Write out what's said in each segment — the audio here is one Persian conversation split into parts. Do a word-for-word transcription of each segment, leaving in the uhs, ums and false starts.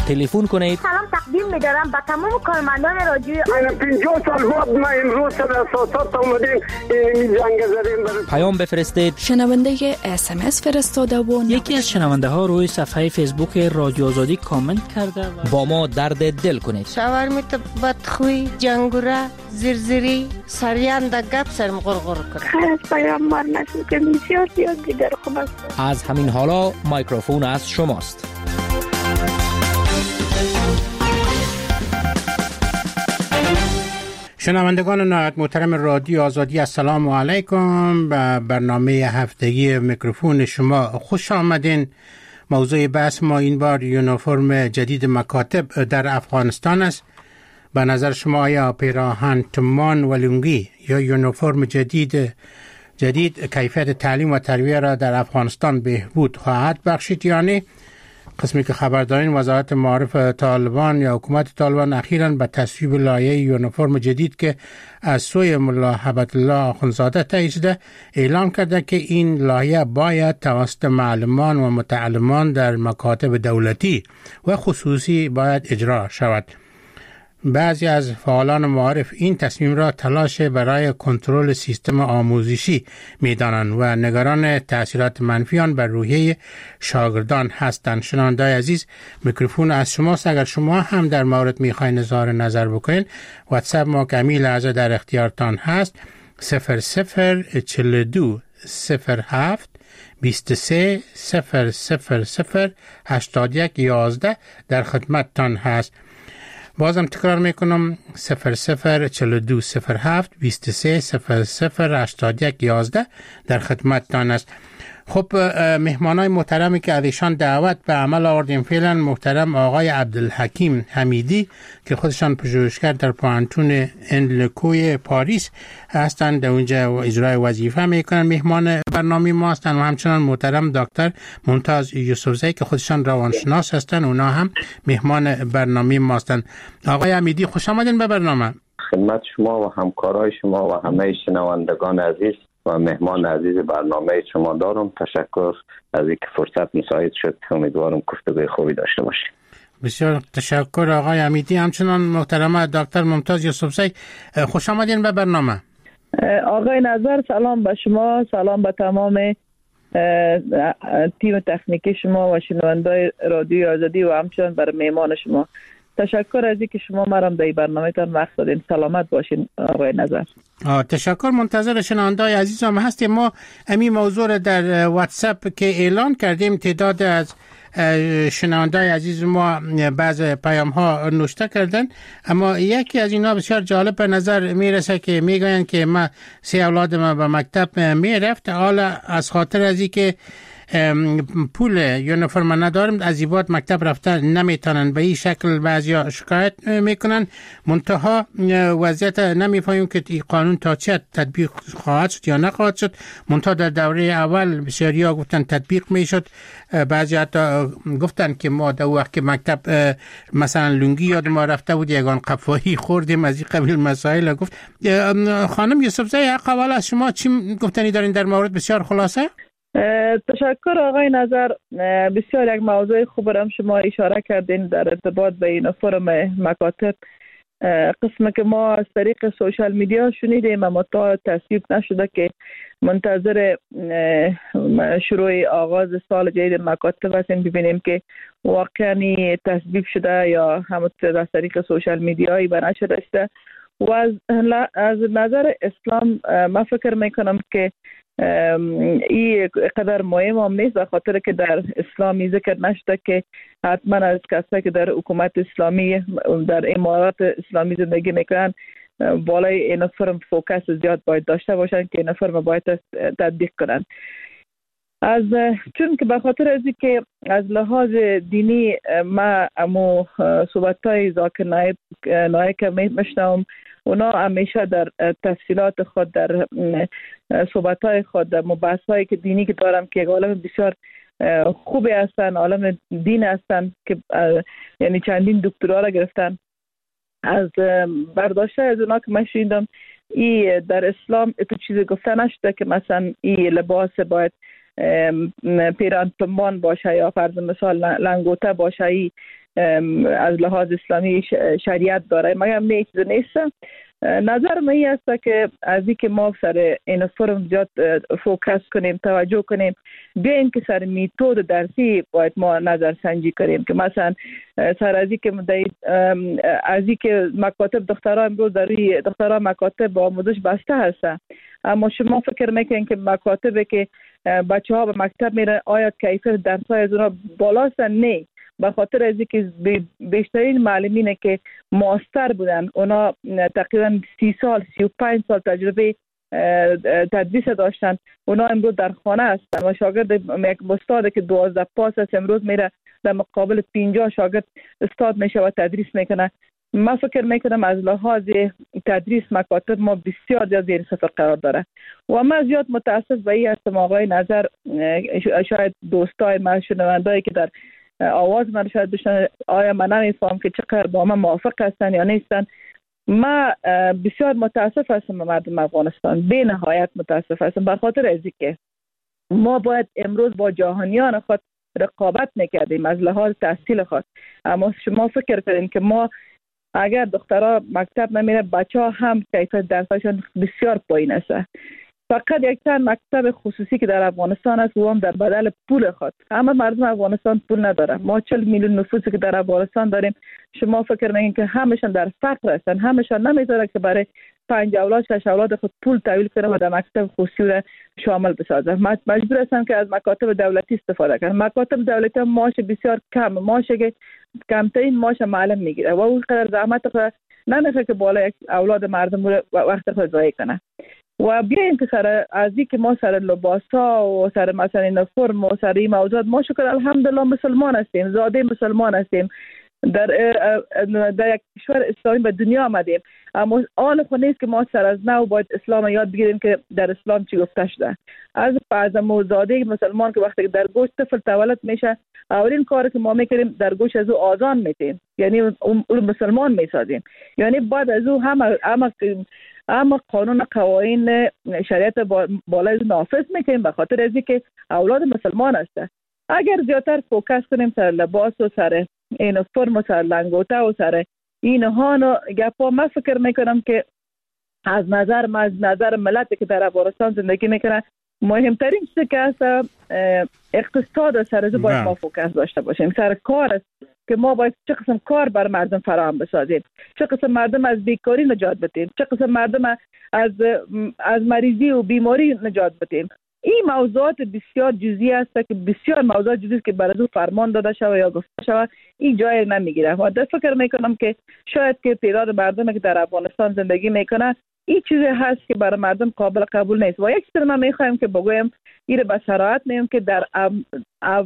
تلفن کنید. سلام تقدیم می‌دارم به تمام کارمندان رادیو. من پنجاه سال بعد ما امروز در اساسات اومدیم این جنگ زدیم. پیام بفرستید. شنونده اس ام اس فرستاده و یکی از شنونده ها روی صفحه فیسبوک رادیو آزادی کامنت کرده و با ما درد دل کنید. شاورمیت بدخوی، جنگوره، زرزری، سریان در گپ سرم غرغر کنه. خیلی پیام مار نشد که بسیار زیاد دیگر خوب است. از همین حالا میکروفون از شماست. شنوندگان نهایت محترم رادیو آزادی، السلام علیکم. به برنامه هفتگی میکروفون شما خوش آمدین. موضوع بحث ما این بار یونیفرم جدید مکاتب در افغانستان است. به نظر شما آیا پیراهن، تمان و لنگی یا یونیفرم جدید جدید کیفیت تعلیم و تربیت را در افغانستان بهبود خواهد بخشید یا نه؟ قسمی که خبر دارین، وزارت معارف طالبان یا حکومت طالبان اخیراً به تصویب لایحه یونیفرم جدید که از سوی ملا هبت الله آخوندزاده تهیه شده اعلام کرده که این لایحه باید توسط معلمان و متعلمان در مکاتب دولتی و خصوصی باید اجرا شود. بعضی از فعالان معارف این تصمیم را تلاش برای کنترل سیستم آموزشی می‌دانند و نگران تأثیرات منفی آن بر روحیه شاگردان هستند. شنونده‌های عزیز، میکروفون از شماست. اگر شما هم در مورد می‌خواین اظهار نظر بکنید، واتساپ ما که همین لحظه در اختیارتان هست صفر صفر چهل و دو صفر هفت بیست و سه صفر صفر صفر هشتاد و یک یازده در خدمتتان هست. بازم تکرار میکنم صفر صفر چهل و دو صفر هفت بیست و سه صفر صفر هشتاد و یک یازده در خدمتتان است. خب مهمانای محترمی که ازشان دعوت به عمل آوردیم فعلا، محترم آقای عبدالحکیم حمیدی که خودشان پژوهشگر در پانتون انلکوی پاریس هستند، در اونجا اجرای وظیفه میکنن، مهمان برنامه ما هستند. و همچنان محترم دکتر ممتاز یوسفزئی که خودشان روانشناس هستند، اونا هم مهمان برنامه ما هستند. آقای حمیدی خوش آمدین به برنامه. خدمت شما و همکارای شما و همه شنوندگان عزیز و مهمان عزیز برنامه شما دارم. تشکر از اینکه فرصت مساعد شد. امیدوارم گفتگوی خوبی داشته باشیم. بسیار تشکر آقای حمیدی. همچنان محترم دکتر ممتاز یوسفزئی خوش آمدین به برنامه. آقای نظر سلام به شما، سلام به تمام تیم تکنیکی شما و شنوندای رادیو آزادی و همچنان بر مهمان شما. تشکر از اینکه شما مرام در این برنامه تان وقت دادین. سلامت باشین آقای نظر. تشکر. منتظر شنونده‌های عزیزم هستیم. ما همین موضوع را در واتساپ که اعلان کردیم، تعداد از شنونده‌های عزیز ما بعض پیام ها نوشته کردن، اما یکی از اینا بسیار جالب به نظر میرسه که میگوین که ما سه اولاد ما به مکتب میرفت، حالا از خاطر از اینکه پول یونیفرم ندارم از ایباد مکتب رفتن نمیتونن. به این شکل بعضیا شکایت میکنن، منتها وضعیت نمیفهمیم که این قانون تا چه تطبیق خواهد شد یا نخواهد شد. منتها در دوره اول بسیاریا گفتن تطبیق میشد، بعضی حتی گفتن که ما در وقت که مکتب مثلا لنگی یاد ما رفته بود یگان قفایی خوردیم، از این قبیل مسائل گفت. خانم یوسفزئی حق اول از شما چی گفتنی دارین در مورد؟ بسیار خلاصه. تشکر آقای نظر. بسیار یک موضوع خوب را شما اشاره کردین در ارتباط به یونیفرم مکاتب. قسمی که ما از طریق سوشال میدیا شنیدیم اما تا تصویب نشده که منتظر شروع آغاز سال جدید مکاتب هستیم ببینیم که واقعا تصویب شده یا همونطور از طریق سوشال میدیایی بنشده شده. و از, از نظر اسلام من فکر میکنم که این قدر مهم هم نیست، به خاطر که در اسلامی ذکر نشده که حتما از کسایی که در حکومت اسلامی در امارات اسلامی زندگی میکنن بالای یونیفرم فوکس زیاد باید داشته باشن که یونیفرم باید تطبیق کنن. از چون که به خاطر از که از لحاظ دینی ما امو صحبت‌های ذاکر نایب نایب که میشنم، اونا همیشه در تفصیلات خود در صحبت‌های خود در مباحث‌هایی که دینی که دارم که عالم بسیار خوبی هستن، عالم دین هستن که یعنی چندین دکترا را گرفتن. از برداشته از اونا که من شنیدم ای در اسلام تو چیزی گفته نشده که مثلا ای لباس باید پیران پنبان باشه یا فرض مثال لنگوته باشه، ای از لحاظ اسلامی شریعت داره، مگر نه چیز نیست. نظر من این است که از اینکه ما سر این فرم زیاد فوکس کنیم، توجه کنیم، بیایم که سر میتود درسی باید ما نظر سنجی کنیم که مثلا سر از اینکه از اینکه مکاتب دخترها امروز در روی دخترها مکاتب با آموزش بسته هست، اما شما فکر میکنین که مکاتبی که بچه ها به مکتب میره آیا کیفیت درس‌های از اونها بالاست؟ نه، به خاطر از اینکه بیشترین معلمینه که ماستر بودن اونا تقریبا سی سال سی و پنج سال تجربه تدریس داشتن، اونا امروز در خانه هستن و شاگرد یک استاد که دوازده پاس است امروز میره در مقابل پنجاه شاگرد استاد میشه و تدریس میکنه. من فکر میکنم از لحاظ تدریس مکاتب ما بسیار زیاد زیر صفر قرار داره و من زیاد متاسف به این هستم آقای نظر، شاید دوستای من شنوندایی که در آواز من شاید بشن آیا من نمیفهم که چقدر با من موافق هستن یا نیستن. من بسیار متاسف هستم به مردم افغانستان، به نهایت متاسف هستم، به خاطر از اینکه ما باید امروز با جهانیان خود رقابت میکردیم از لحاظ تحصیل خود، اما شما فکر کنین که ما اگر دخترها مکتب نمیره بچه ها هم کیفیت درسشون بسیار پایین است. فقط یک تن مکتب خصوصی که در افغانستان است و هم در بدل پول خود. همه مردم افغانستان پول نداره. ما چهل میلیون نفوسی که در افغانستان داریم، شما فکر میکنین که همشون در فقر هستن، همشون نمیذاره که برای پنج اولاد شش اولاد خود پول تحویل کنه و در مکتب خصوصی را شامل بسازه. مجبور هستن که از مکاتب دولتی استفاده کنن. مکاتب دولتی معاش بسیار کم، معاشی که کمترین معاش معلم میگیره و اون قدر زحمت خود نمیخواد که بالا یک اولاد مردم رو وقت خود ضایع کنه. و بیایم که سر از این که ما سر لباسا و سر مثلا اینفرم و سر این موضوعات ما شکر الحمدلله مسلمان هستیم، زاده مسلمان هستیم، در در یک کشور اسلامی به دنیا آمدیم، اما آن خود نیست که ما سر از نو باید اسلام یاد بگیریم که در اسلام چی گفته شده. از از زاده مسلمان که وقتی در گوش طفل تولد میشه، اولین کاری که ما میکنیم در گوش از او آذان میتیم، یعنی اون مسلمان میسازیم، یعنی بعد از او هم هم اما قانون قوانین شریعت بالای نافذ میکنیم به خاطر از اینکه اولاد مسلمان هسته. اگر زیادتر فوکس کنیم سر لباس و سر این فرم و سر لنگوته و سر اینها نو گپا، من فکر میکنم که از نظر ما از نظر ملت که در افغانستان زندگی میکنه مهمترین چیزی که هست اقتصاد سر از باید ما فوکس داشته باشیم، سر کار است که ما باید چه قسم کار بر مردم فراهم بسازیم، چه قسم مردم از بیکاری نجات بدیم، چه قسم مردم از از مریضی و بیماری نجات بدیم. این موضوعات بسیار جزئی است که بسیار موضوعات جزئی است که برای او فرمان داده شود یا گفته شود، این جای نمیگیره. و در فکر میکنم که شاید که تعداد مردم که در افغانستان زندگی میکنه این چیزی هست که برای مردم قابل قبول نیست. و یک چیز من میخوایم که بگویم این به صراحت میگم که در ام ام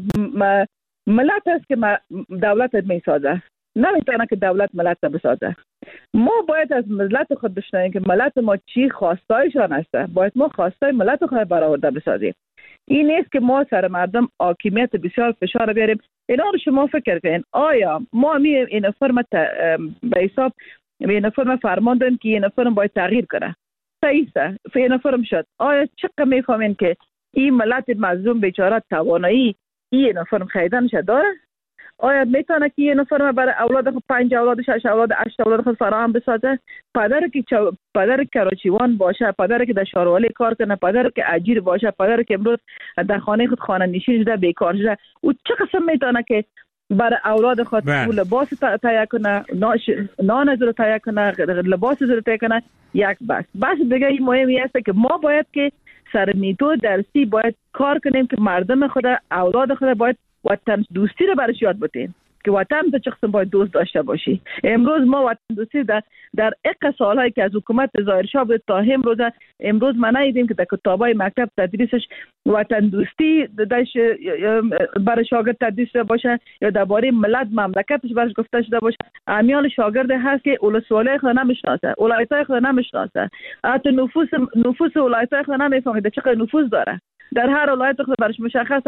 ملت است که دولت میسازه، نمیتونه که دولت ملت بسازه. ما باید از ملت خود بشنویم که ملت ما چی خواستایشان است، باید ما خواستای ملت خود برآورده بسازیم. این نیست که ما سر مردم حاکمیت بسیار فشار بیاریم. اینا رو شما فکر کنین آیا ما می این فرم به حساب این فرم فرمان دادیم که این فرم باید تغییر کنه، صحیح است، این فرم شد، آیا چقدر میفهمین که این ملت مظلوم بیچاره توانایی این فرم خریدنش داره؟ آیا میتونه که این فرم برای اولاد خود پنج اولاد شش اولاد هشت اولاد خود فراهم بسازه؟ پدر که چو... پدر کراچیوان باشه، پدر که در شاروالی کار کنه، پدر که اجیر باشه، پدر که امروز در خانه خود خانه نشین شده بیکار شده، او چه قسم میتونه که برای اولاد خود پول لباس تهیه کنه، نان از رو تهیه کنه، لباس از رو تهیه کنه؟ یک بس بس دیگه این مهمی است که ما باید که سر میتود درسی باید کار کنیم که مردم خود اولاد خود باید وطن دوستی رو برش یاد بدیم که وطن تو چه قسم باید دوست داشته باشی. امروز ما وطن دوستی در در اق سالهایی که از حکومت ظاهرشاه بود تا امروز امروز ما ندیدیم که در کتابای مکتب تدریسش وطن دوستی درش برای شاگرد تدریس باشه یا درباره ملت مملکتش برش گفته شده باشه. امیال شاگرد هست که ولسوالی خود نمیشناسه، ولایتای خود نمیشناسه، حتی نفوس نفوس ولایتای خود نمیفهمه چقدر نفوس داره. در هر ولایت خود برش مشخصه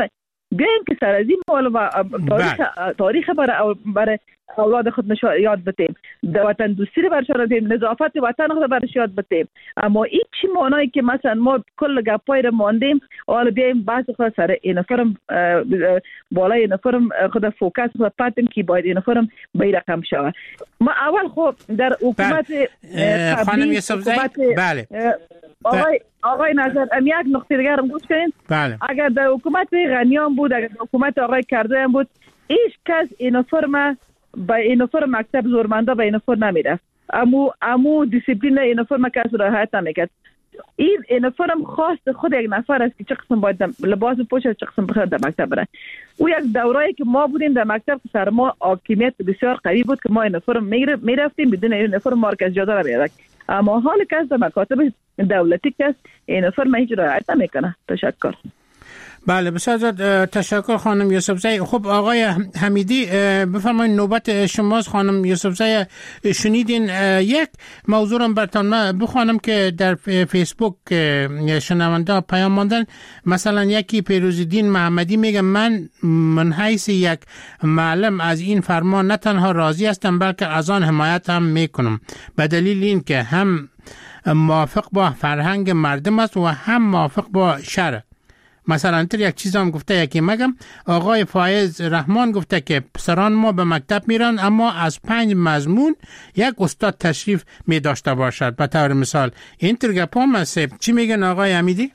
بیایم که سر از این مال و تاریخ تاریخ برای برای اولاد خود نشان یاد بتیم، وطن دوستی رو برشان بدیم، نظافت وطن خود برش یاد بتیم. اما این چی معنایی که مثلا ما کل گپای رو ماندیم حالا بیایم بحث خود سر این فرم بالای این فرم خود فوکس خود پاتیم که باید این فرم به این رقم شود. ما اول خب در حکومت خانم یوسفزئی بله آقای آقای نظر ام یک نقطه دیگر هم گوش کنین. بله. اگر در حکومت غنیان بود، اگر در حکومت آقای کرده هم بود، هیچ کس این فرم با این فرم مکتب زورمنده به این فرم نمیره. امو امو دیسیپلین این فرم کس رعایت نمیکرد. این این فرم خواست خود یک نفر است که چه قسم باید لباس پوشه، چه قسم بخواد در مکتب بره. او یک دوره‌ای که ما بودیم در مکتب سر ما حاکمیت بسیار قوی بود که ما این فرم میرفتیم بدون این فرم مارکز جدا نمیاد. اما حال که از مکاتب دولتی که این فرم هیچ رعایت نمیکنه. تشکر. بله بسیار تشکر خانم یوسفزئی. خب آقای حمیدی بفرمایید نوبت شماست. خانم یوسفزئی شنیدین یک موضوع رو براتون من بخوانم که در فیسبوک شنونده پیام ماندن. مثلا یکی پیروزالدین محمدی میگه من من حیث یک معلم از این فرمان نه تنها راضی هستم بلکه از آن حمایت هم میکنم به دلیل این که هم موافق با فرهنگ مردم است و هم موافق با شرع. مثلا تر یک چیز هم گفته یکی مگم آقای فایز رحمان گفته که پسران ما به مکتب میرن اما از پنج مضمون یک استاد تشریف می داشته باشد. به طور مثال این تر گپا هست. چی میگن آقای حمیدی؟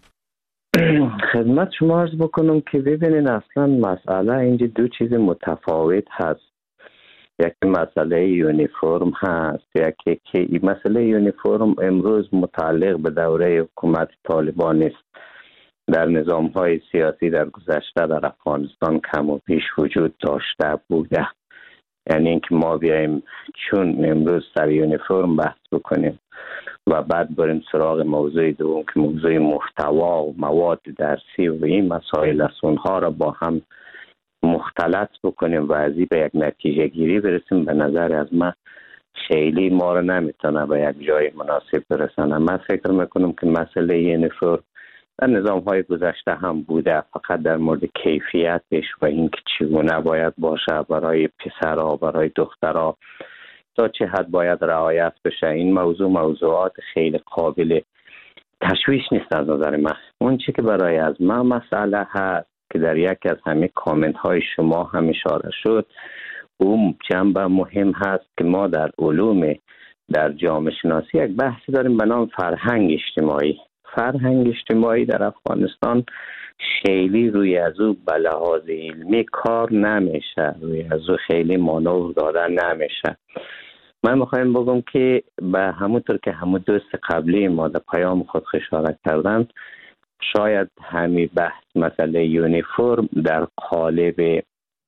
خدمت شما عرض بکنم که ببینین اصلا مسئله اینجا دو چیز متفاوت هست. یکی مسئله یونیفرم هست، یکی که مسئله یونیفرم امروز متعلق به دوره حکومت طالبان است. در نظام های سیاسی در گذشته در افغانستان کم و پیش وجود داشته بوده. یعنی اینکه ما بیاییم چون امروز سر یونیفرم بحث بکنیم و بعد بریم سراغ موضوع دوم که موضوع محتوا و مواد درسی و این مسائل است، اونها را با هم مختلط بکنیم و از این به یک نتیجه گیری برسیم، به نظر از من خیلی ما را نمیتونه به یک جای مناسب برسانه. من فکر میکنم که مسئله یونیفرم در نظام های گذشته هم بوده، فقط در مورد کیفیتش و اینکه چگونه باید باشه برای پسرها برای دخترها تا چه حد باید رعایت بشه. این موضوع موضوعات خیلی قابل تشویش نیست از نظر من. اون چی که برای از من مسئله هست که در یک از همه کامنت های شما هم اشاره شد، اون جنبه مهم هست که ما در علوم در جامعه شناسی یک بحثی داریم به نام فرهنگ اجتماعی. فرهنگ اجتماعی در افغانستان خیلی روی از او به لحاظ علمی کار نمیشه، روی از او خیلی مانور دادن نمیشه. من میخوایم بگم که به همونطور که همون دوست قبلی ما در پیام خود اشاره کردن، شاید همین بحث مسئله یونیفرم در قالب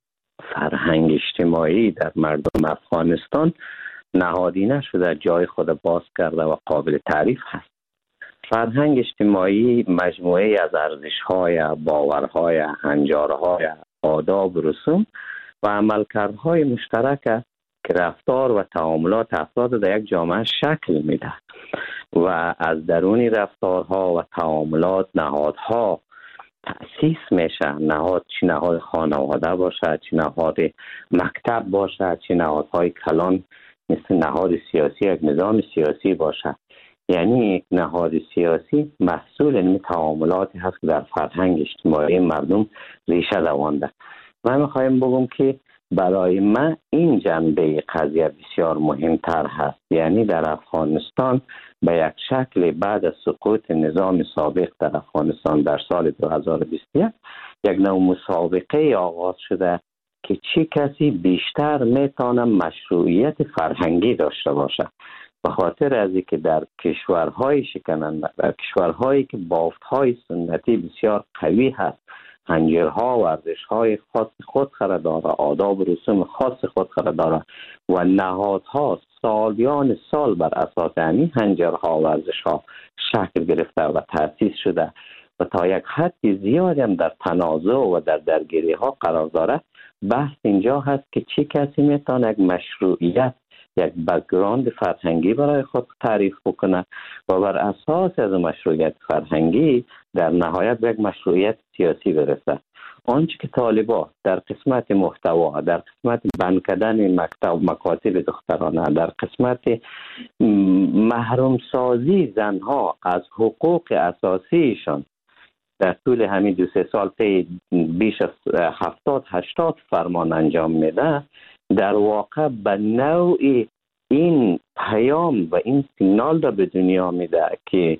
فرهنگ اجتماعی در مردم افغانستان نهادینه شده، جای خود باز کرده و قابل تعریف هست. فرهنگ اجتماعی مجموعه از ارزش‌های، باورهای، هنجارهای، آداب و رسوم و عملکردهای مشترک است که رفتار و تعاملات افراد در یک جامعه شکل میده و از درون رفتارها و تعاملات نهادها تأسیس میشه. نهاد چی نهاد خانواده باشه، چی نهاد مکتب باشه، چی نهادهای کلان مثل نهاد سیاسی یک نظام سیاسی باشه. یعنی یک نهاد سیاسی محصول این تعاملاتی هست که در فرهنگ اجتماعی مردم ریشه دوانده. من میخوایم بگم که برای من این جنبه قضیه بسیار مهمتر هست. یعنی در افغانستان به یک شکل بعد از سقوط نظام سابق در افغانستان در سال دو هزار و بیست و یک یک نوع مسابقه آغاز شده که چه کسی بیشتر میتونه مشروعیت فرهنگی داشته باشه. به خاطر از اینکه در کشورهای شکننده، در کشورهایی که بافتهای سنتی بسیار قوی هست، هنجرها و ارزش‌های خاص خود خود داره، آداب و رسوم خاص خود خود داره و نهادها سالیان سال بر اساس همین هنجرها و ارزش‌ها شکل گرفته و تأسیس شده و تا یک حد زیادی هم در تنازع و در درگیری‌ها قرار داره. بحث اینجا هست که چه کسی میتونه یک مشروعیت، یک بک‌گراند فرهنگی برای خود تعریف بکنه و بر اساس از مشروعیت فرهنگی در نهایت به یک مشروعیت سیاسی برسه. آنچه که طالبان در قسمت محتوا، در قسمت بند کردن مکتب مکاتب دخترانه، در قسمت محروم سازی زنها از حقوق اساسیشان در طول همین دو سه سال پی بیش از هفتاد هشتاد فرمان انجام میده، در واقع به نوعی این پیام و این سیگنال را به دنیا میده که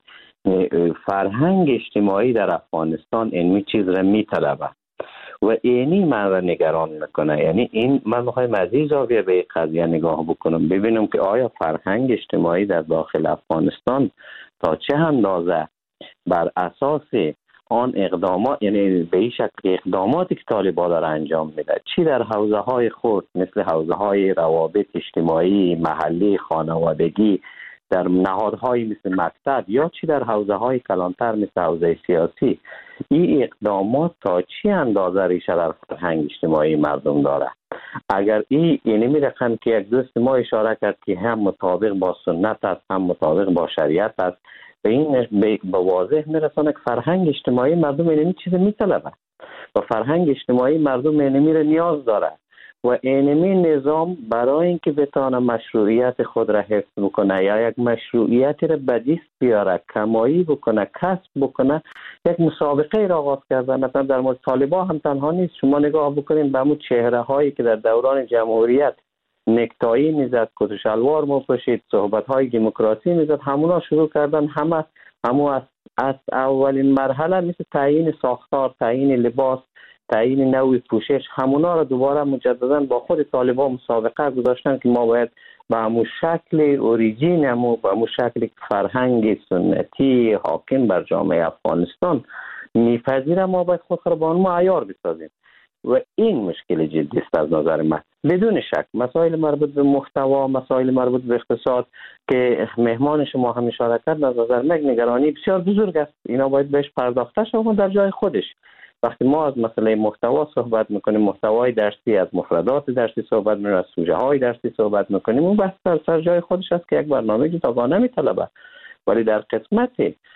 فرهنگ اجتماعی در افغانستان این چیز را میطلبه و اینی من را نگران میکنه. یعنی این من میخوایم از این زاویه به قضیه نگاه بکنم، ببینم که آیا فرهنگ اجتماعی در داخل افغانستان تا چه اندازه بر اساس آن اقدامات، یعنی به این شکل اقداماتی که طالبان داره انجام میده، چی در حوزه های خود مثل حوزه های روابط اجتماعی، محلی، خانوادگی، در نهادهای مثل مکتب، یا چی در حوزه های کلانتر مثل حوزه سیاسی، این اقدامات تا چی اندازه ریشه در فرهنگ اجتماعی مردم داره. اگر این یعنی میرخم که یک دوست ما اشاره کرد که هم مطابق با سنت است هم مطابق با شریعت است، به این به واضح میرسانه که فرهنگ اجتماعی مردم اینمی چیز میطلبه و فرهنگ اجتماعی مردم اینمی را نیاز داره و اینمی نظام برای اینکه بتانه مشروعیت خود را حفظ بکنه یا یک مشروعیتی را به دست بیاره، کمایی بکنه، کسب بکنه، یک مسابقه را آغاز کرده. مثلا در مورد طالبان هم تنها نیست، شما نگاه بکنید به همون چهره هایی که در دوران جمهوریت نکتایی میزد، کت شلوار میپوشید، صحبت های دموکراسی میزد، همونا شروع کردن همه همو از, از اولین مرحله مثل تعیین ساختار، تعیین لباس، تعیین نوع پوشش، همونا را دوباره مجددا با خود طالبان مسابقه گذاشتن که ما باید به همون شکل اوریجین، همون به همون شکل فرهنگ سنتی حاکم بر جامعه افغانستان میپذیره، ما باید خود را با اون معیار بسازیم و این مشکل جدی است از نظر من. بدون شک مسائل مربوط به محتوا، مسائل مربوط به اقتصاد که مهمان شما هم اشاره کرد، از نظر من نگرانی بسیار بزرگ است. اینا باید بهش پرداخته شود در جای خودش. وقتی ما از مسئله محتوا صحبت میکنیم، محتوای درسی، از مفردات درسی صحبت میکنیم، از سوژه های درسی صحبت میکنیم، اون بحث در سر جای خودش است که یک برنامه جداگانه میطلبه. ولی در قسمت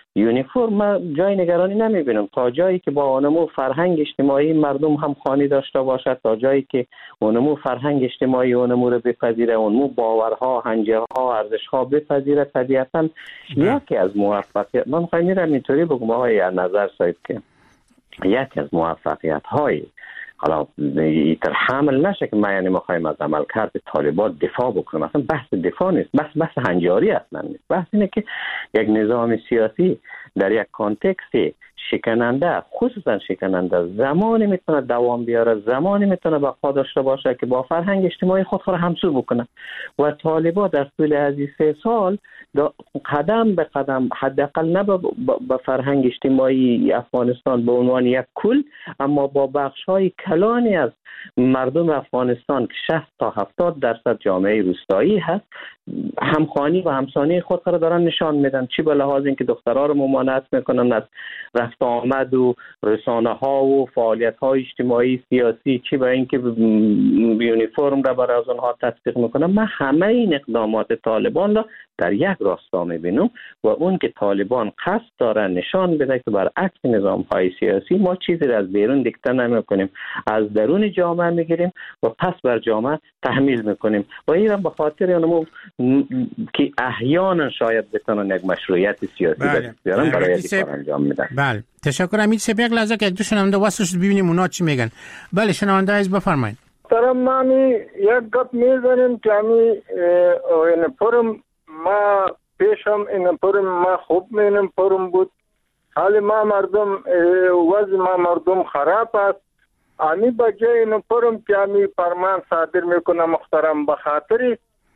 یونیفرم جای نگرانی نمیبینم تا جایی که با اونمو فرهنگ اجتماعی مردم هم خانی داشته باشد، تا جایی که اونمو فرهنگ اجتماعی اونمو رو بپذیره، اونمو باورها، هنجرها، ارزشها بپذیره، طبیعتا یکی از موفقیت، من میخوایم میرم اینطوری بگم آقای نظر صاحب که یکی از موفقیت های حالا ایتر حمل نشه که ما یعنی میخوایم از عمل کرد طالبان دفاع بکنیم، اصلا بحث دفاع نیست، بحث بحث هنجاری اصلا نیست. بحث اینه که یک نظام سیاسی در یک کانتکست شکننده، خصوصا شکننده، زمانی میتونه دوام بیاره، زمانی میتونه بقا داشته باشه که با فرهنگ اجتماعی خود خود همسو بکنه و طالبان در طول از سه سال قدم به قدم، حداقل نه با فرهنگ اجتماعی افغانستان به عنوان یک کل، اما با بخش‌های کلانی از مردم افغانستان که شصت تا هفتاد درصد جامعه روستایی هست، همخوانی و همسانی خود را دارن نشان میدن، چی به لحاظ اینکه دخترها رو ممانعت میکنن از رفت آمد و رسانه ها و فعالیت های اجتماعی سیاسی، چی به اینکه یونیفرم را برای از اونها تطبیق میکنن. من همه این اقدامات طالبان را در یک راستا میبینم و اون که طالبان قصد دارن نشان بده که برعکس نظام های سیاسی ما چیزی را از بیرون دیکته نمیکنیم، از درون جامعه میگیریم و پس بر جامعه تحمیل میکنیم و این به خاطر اونمو که احیانا شاید بتونن یک مشروعیت سیاسی بله. بیارن برای دیگر انجام میدن. بله تشکر. امید سه یک لحظه که یک دو شنونده واسه ببینیم اونا چی میگن. بله شنونده عزیز بفرمایید. ترم مامی یک گپ میزنیم که امی این پرم ما پیشم این پرم ما خوب مینم پرم بود، حال ما مردم وضع ما مردم خراب است. امی بجای این پرم که امی فرمان صادر میکنه محترم بخاطری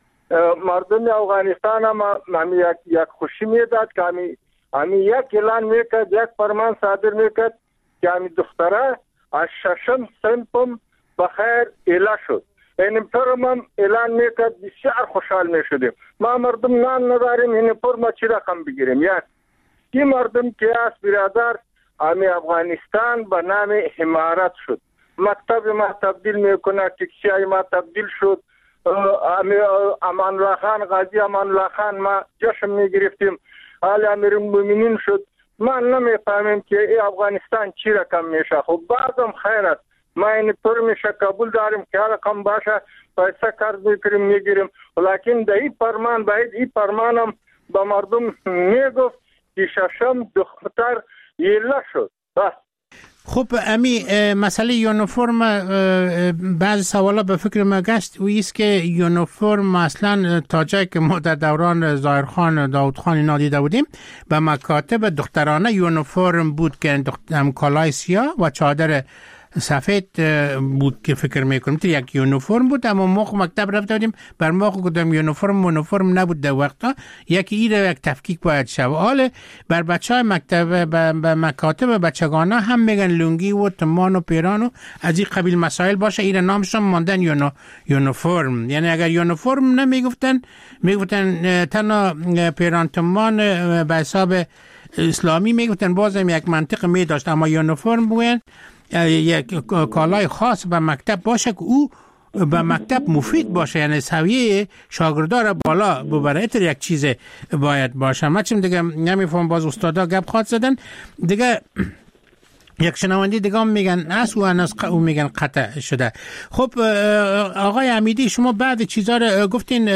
مردم افغانستان هم امی یک, یک خوشی میداد که امی امی یک اعلان میکرد، یک فرمان صادر میکرد که امی دختره از ششم سنپم بخیر اعلان شد. این پرم هم اعلان میکرد، بسیار خوشحال میشدیم. ما مردم نان نداریم، این پرم چی رقم بگیریم؟ یک این مردم که از برادر امی افغانستان به نام حمارت شد، مکتب ما تبدیل میکنه، تکسی های ما تبدیل شد، امان الله خان، غازی امان الله خان ما جشن میگرفتیم، حال امیر المؤمنین شد. ما نمیفهمیم که این افغانستان چی رقم میشه. خب بعضم خیر است، ما این طور میشه قبول داریم که هر رقم باشه پیسه قرض میکنیم میگیریم، ولیکن در این فرمان باید این فرمانم به مردم میگفت که ششم دختر یله شد بس. خب امی مسئله یونیفرم بعض سوالا به فکر ما گشت و ایست که یونیفرم اصلا تا جایی که ما در دوران ظاهرخان داودخان اینا دیده بودیم به مکاتب دخترانه یونیفرم بود که هم کالای سیاه و چادر سفید بود که فکر میکنم تو یک یونیفرم بود. اما ما مکتب رفته بودیم بر ما گفتم یونیفرم یونیفرم نبود در وقتا، یکی ایره یک تفکیک باید شد. حالا بر بچه های مکتب به مکاتب بچگانه هم میگن لونگی و تمان و پیران و از این قبیل مسائل باشه، ایره نامشون ماندن یونو یونیفرم. یعنی اگر یونیفرم نمیگفتن میگفتن تنها پیران تمان به حساب اسلامی میگفتن بازم یک منطق می داشت، اما یونیفرم بوین یک کالای خاص به مکتب باشه که او به مکتب مفید باشه، یعنی سویه شاگردا را بالا ببره. تر یک چیز باید باشه. من چیم دیگه نمیفهم، باز استادا گپ خواهد زدن دیگه. یک شنوندی دیگه هم میگن اس و انس او میگن قطع شده. خب آقای امیدی شما بعد چیزا رو گفتین،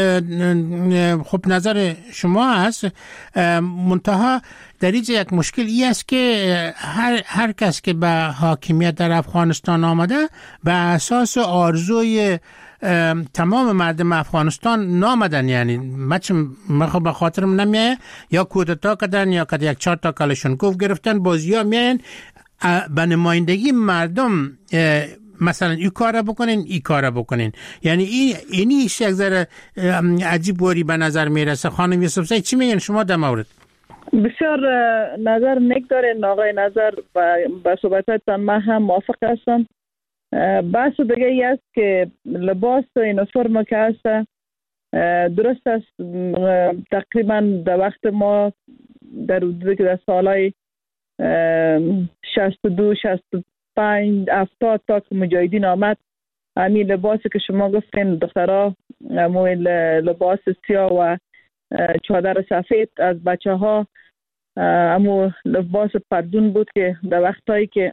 خب نظر شما هست، منتها در اینجا یک مشکل ای است که هر هر کس که به حاکمیت در افغانستان آمده به اساس آرزوی تمام مردم افغانستان نامدن. یعنی من به خاطرم نمیایه یا کودتا کردن یا که یک چهار تا کلاشینکوف گرفتن، بازیا میایین به نمایندگی مردم مثلا این کار بکنین این کار بکنین. یعنی این اینیش یک ذره عجیب بوری به نظر میرسه. خانم یوسف زی چی میگن شما در مورد؟ بسیار نظر نیک دارین آقای نظر، با صحبتاتون من هم موافق هستم. بحث دیگه ای است که لباس یونیفرم که هست درست است. تقریبا در وقت ما در حدود که در سالهای شصت و دو شصت و پنج هفتاد تا که مجاهدین آمد، همین لباسی که شما گفتین دخترها همون لباس سیاه و چادر سفید، از بچه ها همون لباس پردون بود که در وقتایی که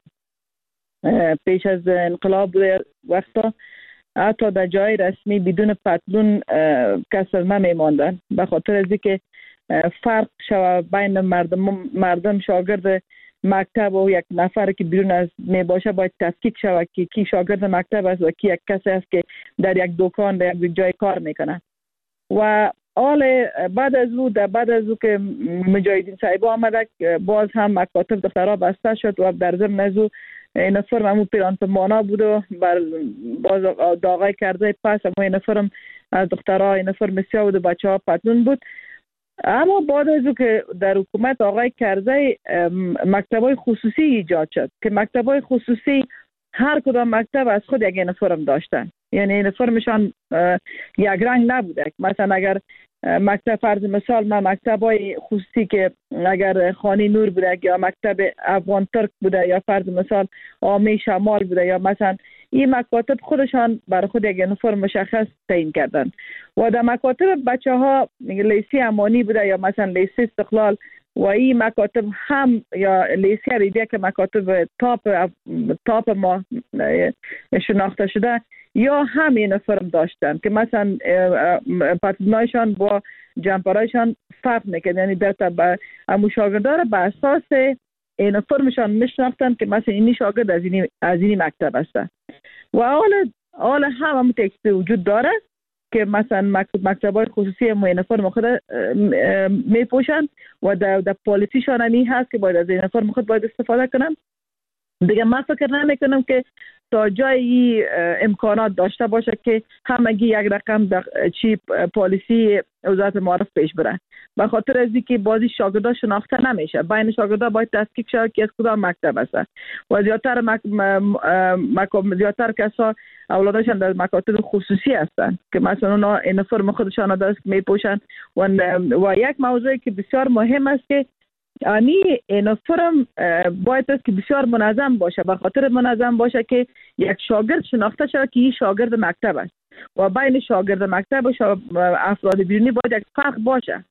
پیش از انقلاب بوده وقتا حتی در جای رسمی بدون پتلون کسر نمی ماندن، به خاطر از اینکه فرق شوه بین مردم مردم شاگرد مکتب و یک نفر که بیرون از می باشه باید تفکیک شوه که کی شاگرد مکتب است و کی یک کسی است که در یک دکان در یک جای کار میکنه. و حال بعد از او در بعد از او که مجاهدین صاحبا آمده باز هم مکاتب دخترها بسته شد و در ضمن از او یونیفرم همون پیرانتمانا بود و بر باز داغای کرده پس همون یونیفرم از دخترها یونیفرم سیاه بود و بچه ها پتلون بود. اما بعد از او که در حکومت آقای کرزی مکتبای خصوصی ایجاد شد که مکتبای خصوصی هر کدام مکتب از خود یک یونیفرم داشتن، یعنی یونیفرمشان یک رنگ نبوده. مثلا اگر مکتب فرض مثال ما مکتبای خصوصی که اگر خانه نور بوده یا مکتب افغان ترک بوده یا فرض مثال عامه شمال بوده یا مثلا این مکاتب خودشان برای خود یک یونیفرم مشخص تعیین کردن. و در مکاتب بچه ها لیسی امانی بوده یا مثلا لیسی استقلال و این مکاتب هم یا لیسی عریبیه که مکاتب تاپ تاپ ما شناخته شده یا هم یونیفرم داشتن که مثلا پتلونایشان با جمپرایشان فرق میکرد، یعنی در تا همون شاگردار به اساس یونیفرمشان میشناختن که مثلا اینی شاگرد از اینی از اینی مکتب هستن. و حالا حالا هم هم تکست وجود داره که مثلا مکتبای خصوصی هم یونیفرم خود میپوشن و در در پالیسیشان هم این هست که باید از یونیفرم خود باید استفاده کنن. دیگه من فکر نمیکنم که تا جایی امکانات داشته باشه که همگی یک رقم در چی پالیسی وزارت معارف پیش بره، به خاطر از اینکه بازی شاگردا شناخته نمیشه. بین شاگردا باید تفکیک شود که از کدام مکتب هست و زیادتر مک... مک... زیادتر کسا اولادشان در مکاتب خصوصی هستن که مثلا اونا یونیفرم خودشان دست میپوشن و... و یک موضوعی که بسیار مهم است که یعنی یونیفرم باید است که بسیار منظم باشه، به خاطر منظم باشه که یک شاگرد شناخته شود که این شاگرد مکتب است و بین شاگرد مکتب و افراد بیرونی باید یک فرق باشه.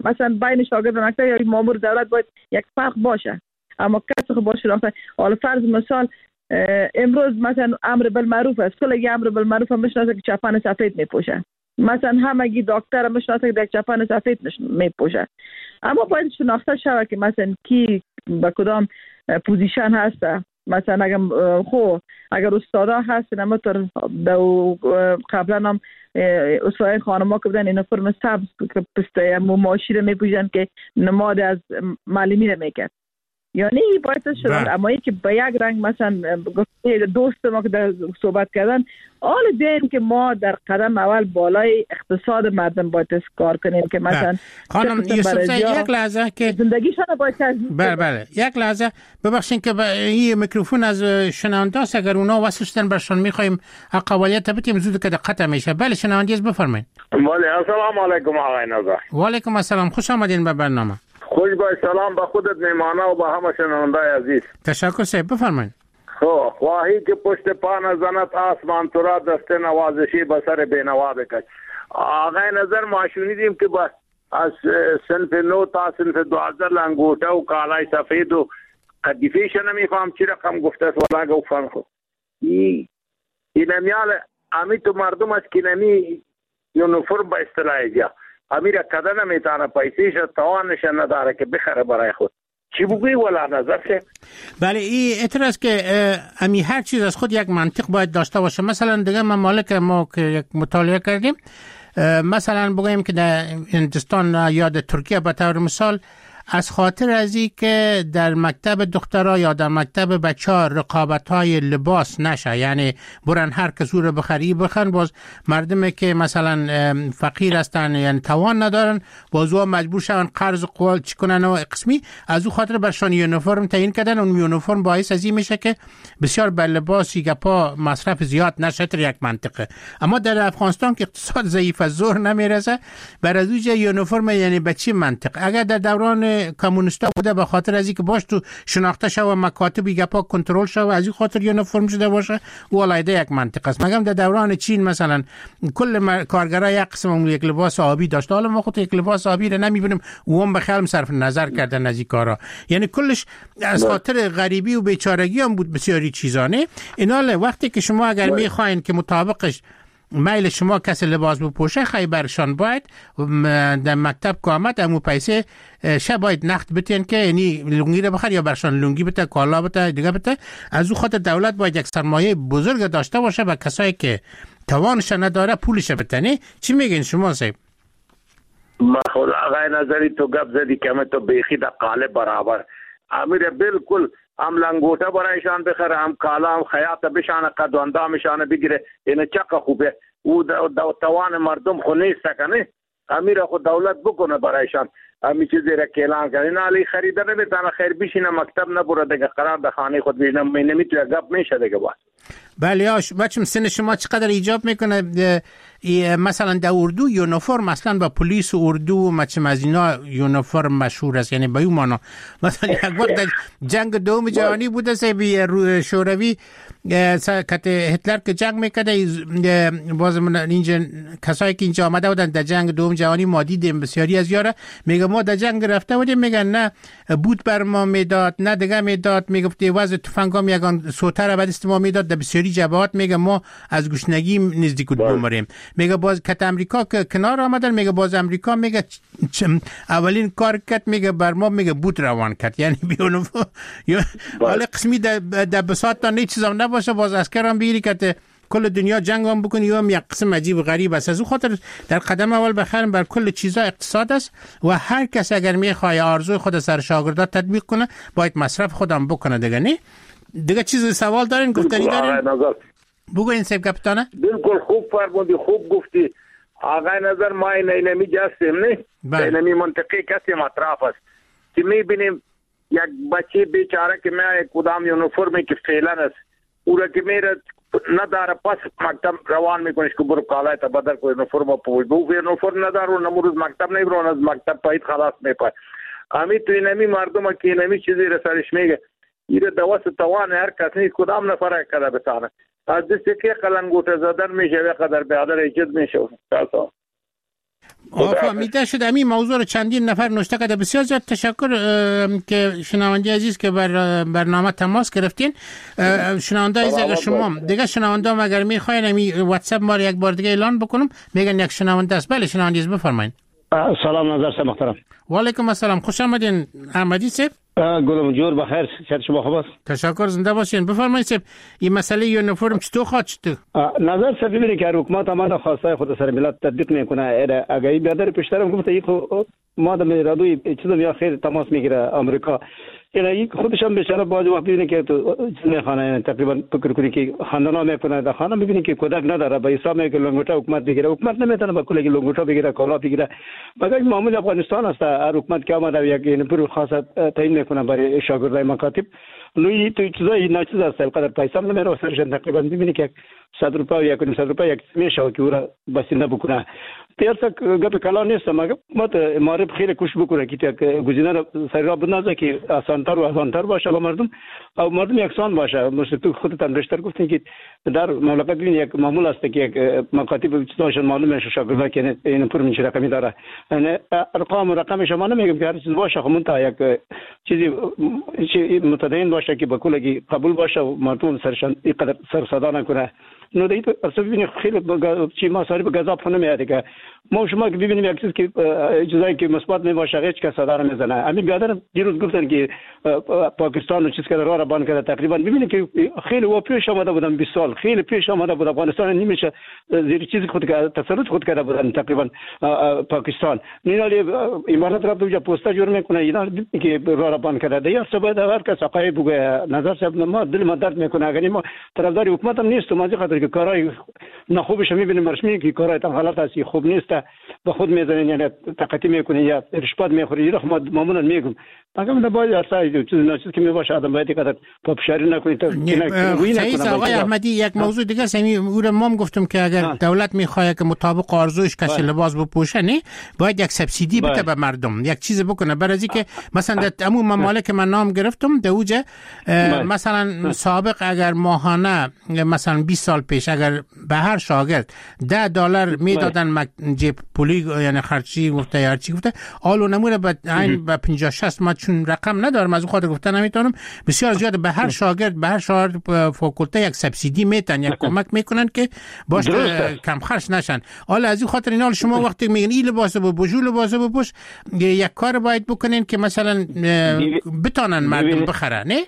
مثلا بین شاگرد مکتب یا مامور دولت باید یک فرق باشه، اما کسی خو باشه شناخته. حالا فرض مثال امروز مثلا امر بالمعروف است، کل امر بالمعروف میشناسه که چپن سفید میپوشه، مثلا همگی دکتر میشناسه که چپن سفید میپوشه، اما باید شناخته شود که مثلا کی به کدام پوزیشن هسته. مثلا اگر خو اگر استادا هست نمیتون دو قبلا هم استادای خانما که بودن اینفرم سبز که پسته ماشی رو میپوشن که نماد از معلمی رو میکرد، یعنی باید شد. اما ای که به یک رنگ مثلا دوست ما که در صحبت کردن آل دین که ما در قدم اول بالای اقتصاد مردم باید کار کنیم که مثلا خانم یوسف یک لحظه که زندگیشان باید بله بله یک لحظه ببخشید که این میکروفون از شنونده است، اگر اونا وصل شدن برشان میخوایم قوالیت بتیم زود که قطع میشه. بله شنونده است بفرمایید. بله السلام علیکم آقای نظر. و علیکم السلام، خوش آمدین به برنامه. خوش باش، سلام به خودت میمانه و به همه شنونده عزیز. تشکر صاحب بفرمایید. خب خواهی که پشت پا نزند آسمان تو را دست نوازشی به سر بینوا بکش. آقای نظر ما شنیدیم که با از صنف نو تا صنف دوازده لنگوته و کالای سفید و قدیفیش نمیفهم چی رقم گفته است ولا گفتن خب این نمیال امی تو مردم است که نمی یونیفرم به اصطلاح جا امیر کده نمیتانه پیسیش توانش نداره که بخره برای خود. چی بگویی ولا نظر که؟ بله این اعتراض که امی هر چیز از خود یک منطق باید داشته باشه. مثلا دیگه ممالک ما که یک مطالعه کردیم، مثلا بگوییم که در هندوستان یا در ترکیه به طور مثال از خاطر از این که در مکتب دخترها یا در مکتب بچه‌ها رقابت‌های لباس نشه، یعنی برن هر کس رو بخری بخرن، باز مردمی که مثلا فقیر هستن یعنی توان ندارن باز او مجبور شون قرض قول چی کنن و قسمی از او خاطر برشان یونیفرم تعیین کردن. اون یونیفرم باعث از این میشه که بسیار بر لباس گپا مصرف زیاد نشه در یک منطقه. اما در افغانستان که اقتصاد ضعیف از ظهر نمیرسه بر از اوج یونیفرم یعنی به چی منطق؟ اگر در دوران کمونیستا بوده به خاطر از اینکه باش تو شناخته شو و مکاتب گپا کنترل شو از این خاطر یونیفرم شده باشه و علایده یک منطقه است. مگم در دوران چین مثلا کل کارگرای یک قسم یک لباس آبی داشت، حالا ما خود یک لباس آبی رو نمیبینیم و هم به خیال صرف نظر کردن از این کارا، یعنی کلش از خاطر غریبی و بیچارگی هم بود بسیاری چیزانه. اینا وقتی که شما اگر میخواین که مطابقش میل شما کسی لباس بپوشه خیبرشان باید در مکتب که آمد امو پیسه شب باید نقد بتین که یعنی لونگی رو بخر یا برشان لونگی بته کالا بته دیگه بته. از او خاطر دولت باید یک سرمایه بزرگ داشته باشه و کسایی که توانش نداره پولش بتنه. چی میگین شما صاحب؟ ما خود آقای نظری تو گپ زدی که همه تو بیخی در قالب برابر امیر بالکل هم لنگوته برایشان بخره هم کالا هم خیاطه بشانه قد و اندامشانه بگیره. اینه چقه خوبه او دو توان مردم خو نیست کنه امیر خود دولت بکنه برایشان همی چیزی را که اعلان کنه. نه علی خریده نمیتانه خیر بیشینه مکتب نبوره دیگه قرار در خانه خود بیشنه نمیتونه گپ میشه دیگه باید. بله آش بچم سن شما چقدر ایجاب میکنه مثلا در اردو یونیفرم اصلا با پلیس و اردو مچم از اینا یونیفرم مشهور است، یعنی با اون معنا مثلا یک وقت در جنگ دوم جهانی بوده سه شوروی کت هتلر که جنگ میکرده باز اینجا کسایی که اینجا آمده بودن در جنگ دوم جهانی ما دیدیم بسیاری از یاره میگه ما در جنگ رفته بودیم، میگن نه بود بر ما میداد نه دیگه میداد، میگفت وضع تفنگام یگان سوتر بعد است ما میداد در بسیاری جبهات میگه ما از گشنگی نزدیک بود بمریم. میگه باز کت امریکا که کنار آمدن میگه باز امریکا میگه اولین کار کرد میگه بر ما میگه بود روان کرد، یعنی بیونو حالا قسمی در بساط تا نه چیزام نباشه باز اسکرام بگیری که کل دنیا جنگ هم بکنی یا هم یک قسم عجیب و غریب است. از اون خاطر در قدم اول بخرم بر کل چیزا اقتصاد است و هر کس اگر میخواد آرزوی خود سر شاگردات تطبیق کنه باید مصرف خودم بکنه دیگه. نه دیگه چیز سوال دارین گفتنی دارین بگوین سیب کپتانه؟ بالکل خوب فرمودی، خوب گفتی آقای نظر. ما این اینمی جستیم نه اینمی منطقی کسی مطرف است که میبینیم یک بچه بیچاره که میای کدام یونیفرمی که فعلا است او را که میره نداره پس مکتب روان میکنش که برو کالای تا بدل کو یونیفرم پوش بو یونیفرم نداره و نمروز مکتب نمیرون از مکتب پایید خلاص میپای. امی تو اینمی مردم که اینمی چیزی رسالش میگه ایره دوست توان هر کس نیست کدام نفره کده بتانه از دستی که قلنگوت زدن میشه و قدر به عدر ایجاد میشه. فهمیده شد. همین موضوع رو چندین نفر نوشته کرده. بسیار زیاد تشکر که شنونده عزیز که بر برنامه تماس گرفتین. شنونده عزیز اگر شما دیگه شنونده هم اگر میخواین همین واتساپ ما رو یک بار دیگه اعلان بکنم، میگن یک شنونده است. بله شنونده عزیز بفرمایید. سلام نظر صاحب محترم. و علیکم السلام، خوش آمدین احمدی صاحب. گلم جور بخیر، شهر شما خوب است؟ تشکر، زنده باشین. بفرمایید صاحب این مسئله یونیفرم چطور خواهد شد؟ نظر صاحب ببینید که حکومت ما خواسته خود سر ملت تطبیق میکنه. اگه بیادر پیشترم گفته یک ما در میرادوی چیزا یا خیر تماس میگیره آمریکا، یعنی خودش هم بیچاره باز وقت ببینید که تو میخوانه تقریبا فکر کنی که خاندانا میکنه در خانه ببینید که کودک نداره به حساب میگه لنگوتا حکومت بگیره. حکومت نمیتونه با کلی لنگوتا بگیره، کالا بگیره. مگر معمول افغانستان است هر حکومت که آمده یک نیروی خاص تعیین میکنه برای شاگردای مکاتب. لوی تو چیزای ناچیز است القدر پیسه هم نمیره سرشان تقریبا ببینید که صد روپیه یا کنیم صد روپیه یک میشه که او را بسینده بکنه. تیرسا گپ کلا نیست، مگر مت معرف خیلی کوشش بکنه که گزینه سر را بنازه که آسان‌تر و آسان‌تر باشه با مردم او مردم یکسان باشه. مثل تو خودتان رشتر گفتین که در مملکت ببین یک معمول است که یک مکاتب چیزاشون معلومه شاگردا که این پر من رقمی داره. یعنی ارقام و رقم شما نمیگم که هر چیز باشه، خب منتها یک چیزی متدین باشه که به کلی قبول باشه و مردم سرشان اینقدر سر صدا نکنه. نو دیت اصلا ببینید خیلی چی مصارف گزاپ نمیاد که ما شما که ببینیم یک چیز که چیزایی که مثبت نباشه هیچ کس صدا نمیزنه. همین بیادر دیروز گفتن که پاکستان و چیز که راه را بند کرده. تقریبا ببینید که خیلی و پیش آمده بودن بیست سال، خیلی پیش آمده بود افغانستان نمیشه زیر چیزی خود تسلط خود کرده بودن تقریبا پاکستان. میرالی امارات را دوجا پوستا جور میکنه اینا که راه را بند کرده. یا سبب هر کس عقاید بگه. نظر صاحب ما دل ما درد میکنه. اگر ما طرفدار حکومت هم نیست ما خاطر که کارهای نخوبش میبینیم رسمی که کارهای تام حالت هستی خوب نیست به خود میزنین، یعنی تقاطی میکنین یا رشوت میخورین. رحم معمولا میگم مگه من باید ارسای چیز ناچیز که میباشه آدم باید قدر پاپشاری نکنید. سعید آقای احمدی یک موضوع دیگه است. او را ما گفتم که اگر دولت میخواد که مطابق آرزوش کسی لباس بپوشه نه باید یک سبسیدی بده به مردم، یک چیز بکنه. برای اینکه مثلا در عموم ممالک من نام گرفتم در اوجه مثلا سابق اگر ماهانه مثلا بیست سال پیش اگر به هر شاگرد ده دلار میدادن جیب پولی یعنی خرچی گفته یا چی گفته، آلو نمونه به این به پنجاه شصت ما چون رقم ندارم از خاطر گفتن نمیتونم بسیار زیاد به هر شاگرد به هر شاگرد فاکولته یک سبسیدی میتن، یک کمک میکنن که باش کم خرج نشن. حالا از این خاطر اینا شما وقتی میگن این لباس بپوش اون لباس بپوش یک کار باید بکنین که مثلا بتونن مردم بخره. نه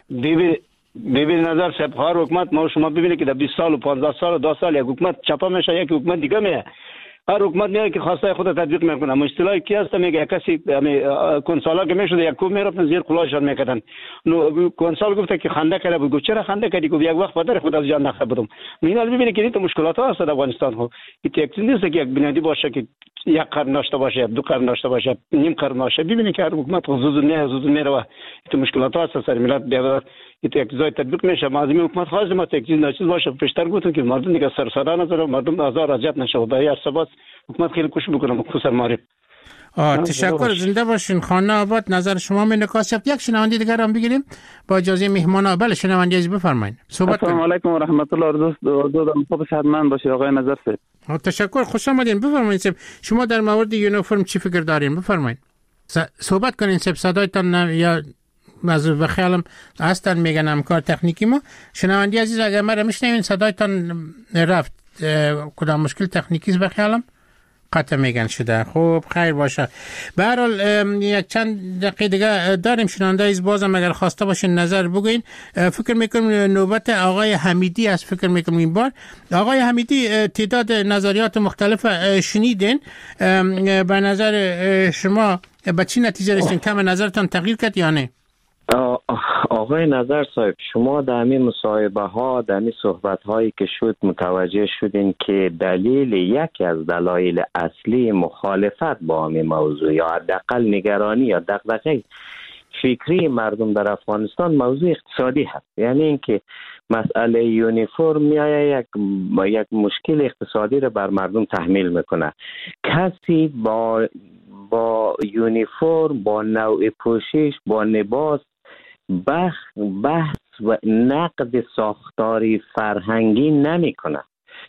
ببین نظر صاحب هر حکومت ما شما ببینید که در بیست سال و پانزده سال و دو سال یک حکومت چپا میشه یک حکومت دیگه میه. هر حکومت میاد که خواسته خود تطبیق میکنه. مشکلی کی هست میگه کسی کنسولا که میشد یک کوم میرفتن زیر قلاشان میکردن. نو کنسول گفته که خنده کرده بود. چرا خنده کردی؟ گفت یک وقت پدر خود از جان نخره بودم. میاد ببینید که این تو مشکلات هست در افغانستان. خو که یک چیز نیست که یک بنیادی باشه که یک قرن داشته باشه، دو قرن داشته باشه، نیم قرن باشه. ببینید که هر حکومت حدود نه حدود میره تو مشکلات هست سر ملت بیاد که یک چیزای تطبیق میشه. معظمی حکومت خواست ما یک چیز ناچیز باشه. پیشتر گفتم که مردم دیگه سر صدا نذاره، مردم آزار اذیت نشه. به هر سبب حکومت خیلی کوشش بکنه خصوصا معرف. آه تشکر، زنده باشین. خانه آباد نظر شما می نکاس. یک شنونده دیگر هم بگیریم با اجازه مهمان. بله شنونده عزیز بفرمایید. السلام علیکم و رحمت الله. دوست دوستم خوب صحتمند باشید آقای نظر صاحب. تشکر، خوش آمدین. بفرمایید صاحب شما در مورد یونیفرم چی فکر دارین؟ بفرمایید صحبت کنین صاحب. صدایتان یا از و خیالم هستن میگن همکار تکنیکی ما. شنونده عزیز اگر مرا میشنوین صدایتان رفت، کدام مشکل تکنیکی است بخیالم قطع میگن شده. خوب خیر باشه. به هر حال یک چند دقیقه دیگه داریم. شنونده عزیز بازم اگر خواسته باشین نظر بگوین. فکر میکنم نوبت آقای حمیدی است. فکر میکنم این بار آقای حمیدی تعداد نظریات مختلف شنیدین. به نظر شما به چی نتیجه رسیدین؟ کم نظرتان تغییر کرد یا نه؟ آقای نظر صاحب شما در همین مصاحبه ها در همین صحبت هایی که شد متوجه شدین که دلیل یکی از دلایل اصلی مخالفت با همین موضوع یا حداقل نگرانی یا دغدغه فکری مردم در افغانستان موضوع اقتصادی هست. یعنی اینکه مسئله یونیفرم میایه یک یک مشکل اقتصادی رو بر مردم تحمیل میکنه. کسی با با یونیفرم، با نوع پوشش، با لباس بحث بحث و نقد ساختاری فرهنگی نمی کنه.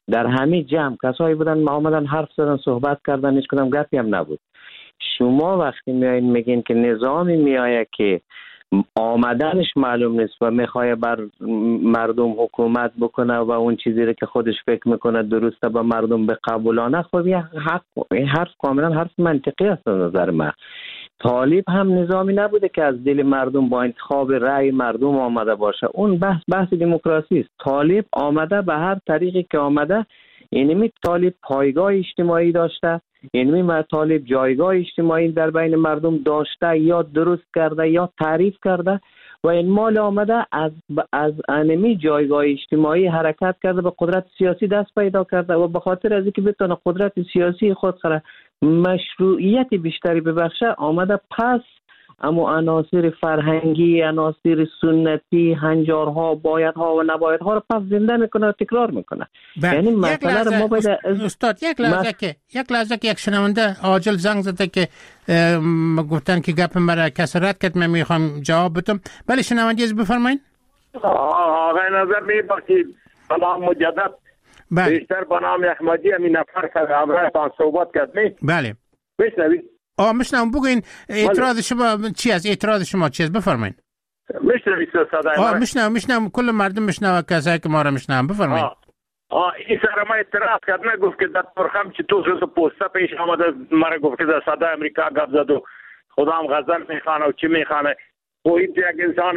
در همین جمع کسایی بودن ما آمدن حرف زدن صحبت کردن هیچ کدام گپی هم نبود. شما وقتی میایین میگین که نظامی میآید که آمدنش معلوم نیست و میخواد بر مردم حکومت بکنه و اون چیزی رو که خودش فکر میکنه درسته به مردم بقبولانه، خب یه حق حرف کاملا حرف منطقی است از نظر من. طالب هم نظامی نبوده که از دل مردم با انتخاب رأی مردم آمده باشه. اون بحث بحث دموکراسی است. طالب آمده به هر طریقی که آمده، اینمی طالب پایگاه اجتماعی داشته، اینمی طالب جایگاه اجتماعی در بین مردم داشته یا درست کرده یا تعریف کرده و این مال آمده از از انمی جایگاه اجتماعی حرکت کرده به قدرت سیاسی دست پیدا کرده و به خاطر از اینکه بتونه قدرت سیاسی خود سره مشروعیت بیشتری ببخشه آمده پس اما عناصر فرهنگی، عناصر سنتی، هنجارها، بایدها و نبایدها رو پس زنده میکنه و تکرار میکنه. یعنی مسئله رو ما باید استاد یک لحظه که یک لحظه که یک شنونده عاجل زنگ زده که گفتن که گپ مرا کسرت کرد، من میخوام جواب بدم. بله شنونده از بفرمایید. آقای نظر میبخشید سلام مجدد. بیشتر به نام احمدی همین نفر که همراهتان صحبت کرد می؟ بله میشنوید؟ آه میشنم. بگوین اعتراض شما چی است؟ اعتراض شما چی است؟ بفرمایید. میشنوید صدای آه میشنم میشنم کل مردم میشنوه، کسایی که ما را میشنوم. بفرمایید. آه آه این سر ما اعتراض کرد، نگفت که در ترخم چی تو روز پوسته پیش آمده مرا گفت که در صدای امریکا گپ زد و خدا هم غزل میخوانه و چی میخوانه. خب این یک انسان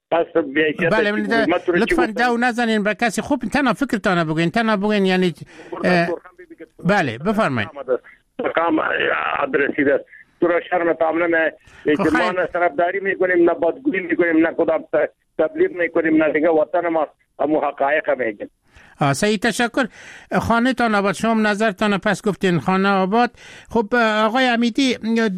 بله لطفاً دو نزنین به کسی. خوب تنها فکرتانه بگوین، تنها بگوین یعنی بله بفرمایید. کام ادرسی ده تو را شرم تامنه نه که ما نه طرفداری میکنیم نه بدگویی میکنیم نه کدام تبلیغ میکنیم نه دیگه وطن ما هم حقایق میگیم. صحیح تشکر. خانه تان آباد، شما نظرتان پس گفتین خانه آباد. خب آقای امیدی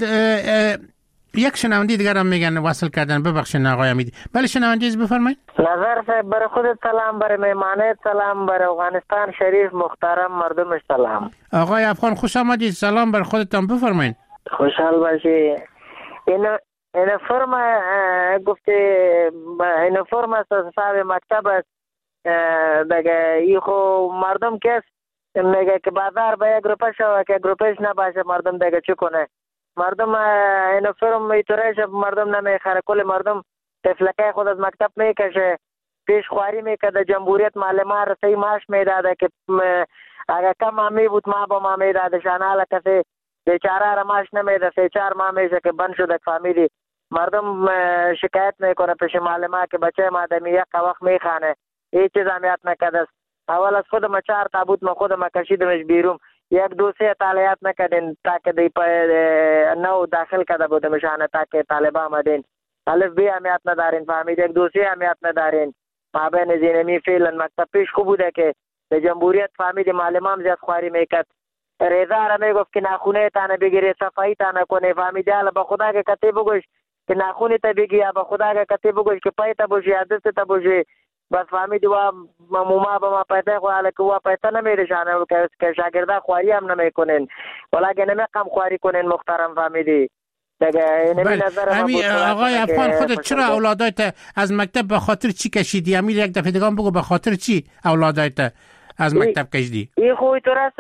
یک شنونده دیگر هم میگن وصل کردن، ببخشید آقای امیدی. بله شنونده از بفرمایید. نظر صاحب برای خودت سلام، برای مهمانت سلام، برای افغانستان شریف محترم مردمش سلام. آقای افغان خوش آمدید. سلام برای خودتان، بفرمایید. خوشحال باشی. این این فرم گفته این فرم است صاحب مکتب است دیگه. ای خو مردم کس میگه که بازار به یک روپه شو که یک روپهش نباشه مردم دیگه چی کنه؟ مردم این فرم ایتوریش مردم نمیخره، کل مردم تفلکه خود از مکتب میکشه، پیش خواری میکده، جمهوریت معلمان رسی معاش میداده که اگر کم همی بود ما با ما میداده شانه حالا کسی بیچاره را معاش نمیده، سه چار ماه میشه که بند شده فامیلی. مردم شکایت میکنه پیش معلمان که بچه ما دمی یک وقت میخانه، هیچ چیز همیت نکده. اول از خودم چهار تابوت ما خودم کشیدمش بیرون، یک دوسیه طالعات نکردین تاکه دی پا نو داخل کرده بودم شانه تاکه طالبه آمدین. الف بی امیت ندارین فهمید، یک دوسیه امیت ندارین. ما بین زینمی فیلن مکتب پیش خوب بوده که به جمهوریت فهمید معلمان زیاد خواری میکرد. رضا را میگفت که ناخونه تانه بگیری، صفایی تانه کنه، فهمید حالا به خدا که کتی بگوش که ناخونه تا بگی، یا به خدا که کتی بگوش که پای تا بوشی، عدست تا بوشی. بس فهمیدی و موما با ما پیتا خواهله که و پیتا نمیرشانه که شاگرده خواری هم نمیکنین ولیکن نمیقم خواری کنین محترم فهمیدی. بله. امی آقای افغان خودت چرا اولادایت از مکتب به خاطر چی کشیدی؟ امیر یک دفعه دیگه بگو به خاطر چی اولادایت از مکتب کشیدی؟ این خوی تو راست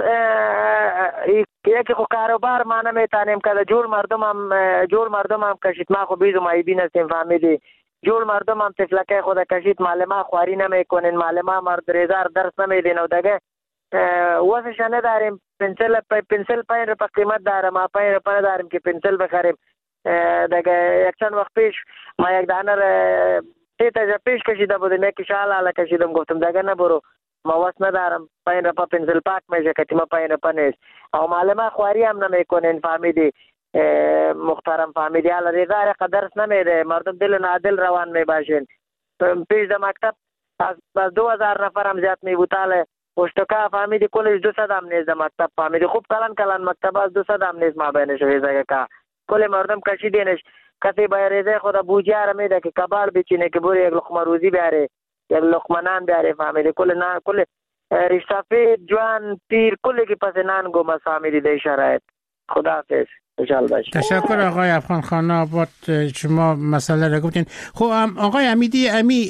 یکی خو کاروبار ما نمیتانیم که جور مردم هم جور مردم هم کشید. ما خو بیزو مایبین هستیم فهمیدی. جور مردم هم تفلکه خود کشید، معلمان خواری نمیکنین، معلمان مرد ریزار درس نمیدین و دیگه واسش نداریم. پنسل پنسل پنج روپه قیمت داره، ما پنج روپه نداریم که پنسل بخریم. دیگه یک چند وقت پیش ما یک دانه سی تا پیش کشیده بودیم، یکی شال حالا کشیدم، گفتم دیگه نبرو ما واس ندارم، پنج روپه پنسل پاک میشه که ما پنج روپه نیست. او معلمان خواری هم نمیکنین فهمیدی محترم فهمیدی. حالا ریزار درس نمیده، مردم دل نادل روان میباشین. پیش در مکتب از دو هزار نفر هم زیاد میبوتاله پشتکا فهمیدی کلش دو صد هم نیست در مکتب فهمیدی. خوب کلان کلان مکتب از دو صد هم نیست ما بینش ریزه که کل مردم کشیدینش. کسی باید ریزه خدا بوجه را میده که کبال بچینه که بوری یک لقمه روزی بیاره، یک لقمه نان بیاره فهمیدی. کل نان کل ریشتافی جوان پیر کلی که پس نان گم فهمیدی دی شرایط. خدا حافظ. خوشحال باشید. تشکر آقای افغان خان آباد، شما مسئله را گفتین. خب آقای امیدی، امی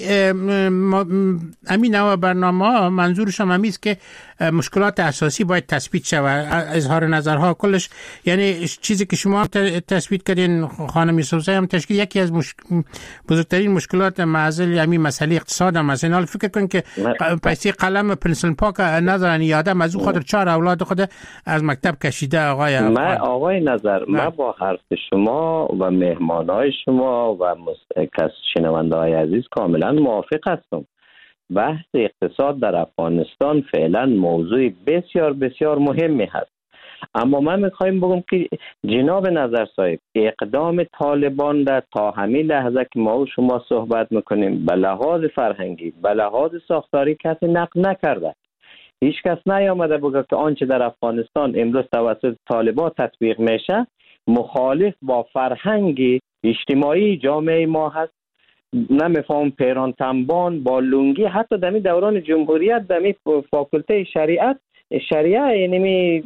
امی نوع برنامه ها منظورشم امی است که مشکلات اساسی باید تثبیت شود، اظهار نظرها کلش، یعنی چیزی که شما تثبیت کردین، خانم یوسفزی هم تشکیل، یکی از مش... بزرگترین مشکلات معضل امی مسئله اقتصاد هم است. حال فکر کن که پیسه قلم پنسل پاک ندارن، یادم از او خاطر چهار اولاد خود از مکتب کشیده. آقای من آقای نظر من با حرف شما و مهمانای شما و کس شنونده های عزیز کاملا موافق هستم. بحث اقتصاد در افغانستان فعلا موضوع بسیار بسیار مهمی هست، اما من میخوایم بگم که جناب نظر صاحب، اقدام طالبان در تا همین لحظه که ما و شما صحبت میکنیم به لحاظ فرهنگی به لحاظ ساختاری کسی نقد نکرده. هیچ کس نیامده بگه که آنچه در افغانستان امروز توسط طالبان تطبیق میشه مخالف با فرهنگ اجتماعی جامعه ما هست. نمیفهم پیران تنبان با لنگی، حتی در دوران جمهوریت در فاکولته شریعت شریعه یعنی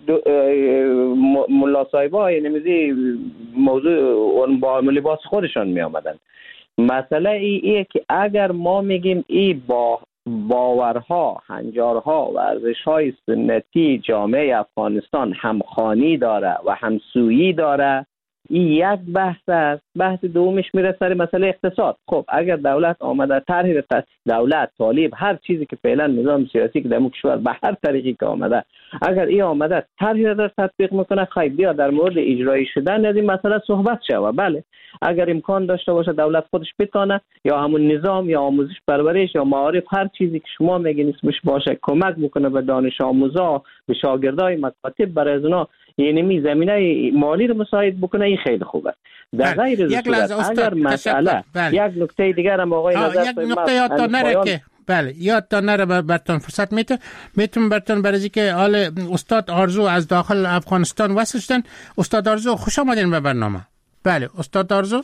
ملا صاحبا یعنی موضوع با لباس خودشان می آمدن. مسئله ای ایه که اگر ما میگیم ای با باورها، هنجارها و ارزش‌های سنتی جامعه افغانستان همخوانی داره و همسویی داره، این یک بحث است. بحث دومش میره سر مسئله اقتصاد. خب اگر دولت آمده طرح دولت طالب هر چیزی که فعلا نظام سیاسی که در کشور به هر طریقی که آمده، اگر این آمده طرحی را در تطبیق میکنه، خیلی بیا در مورد اجرایی شدن از این مسئله صحبت شود. بله اگر امکان داشته باشه دولت خودش بتونه یا همون نظام یا آموزش پرورش یا معارف هر چیزی که شما میگین اسمش باشه کمک بکنه به دانش آموزا، به شاگردای مکاتب، برای از اونا یعنی می زمینه مالی رو مساعد بکنه، این خیلی خوبه. در غیر صورت اگر مسئله یک نکته دیگر هم آقای نظر یک نکته یاد تا نره که بله یاد تا نره برتون فرصت میتون میتون برتون برای که حال استاد آرزو از داخل افغانستان وصل شدن. استاد آرزو خوش آمدین به برنامه. بله استاد آرزو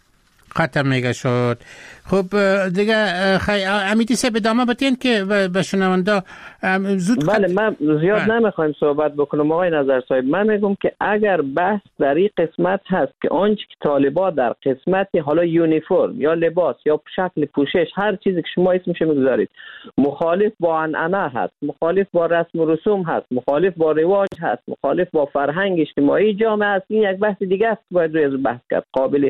ختم میگه شد. خب دیگه خیلی امیدی سه بدامه بتین که به شنونده زود بله من زیاد بله. نمیخوایم صحبت بکنم آقای نظر صاحب. من میگم که اگر بحث در این قسمت هست که آنچه که طالبان در قسمت حالا یونیفرم یا لباس یا شکل پوشش هر چیزی که شما اسمش میگذارید مخالف با عنعنه هست، مخالف با رسم و رسوم هست، مخالف با رواج هست، مخالف با فرهنگ اجتماعی جامعه است، این یک بحث دیگه است که باید روی بحث کرد، قابل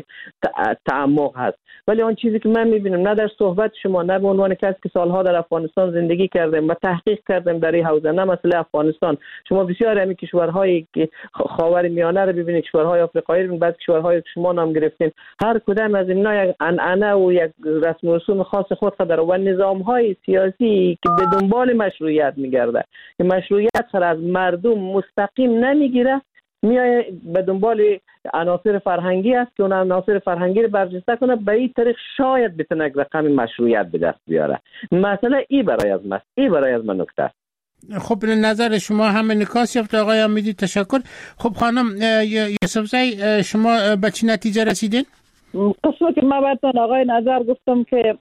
تعمق هست. ولی آن چیزی که من میبینم نه در صحبت شما نه به عنوان کسی که سالها در افغانستان زندگی کردم و تحقیق کردم در این حوزه، نه مسئله افغانستان، شما بسیار همین کشورهایی که خاور میانه رو ببینید، کشورهای آفریقایی رو ببینید، بعد کشورهای که شما نام گرفتین، هر کدام از اینا یک عنعنه و یک رسم و رسوم خاص خود داره و نظامهای سیاسی که به دنبال مشروعیت میگرده که مشروعیت سر از مردم مستقیم نمیگیره، میای به دنبال عناصر فرهنگی است که اون عناصر فرهنگی رو برجسته کنه، به این طریق شاید بتونه رقم مشروعیت به دست بیاره. مثلا ای برای از من ای برای از من نکته. خب نظر شما هم نکاس یافت آقای امیدی، تشکر. خب خانم یوسفزی شما به چه نتیجه رسیدین؟ قصه که من براتون آقای نظر گفتم که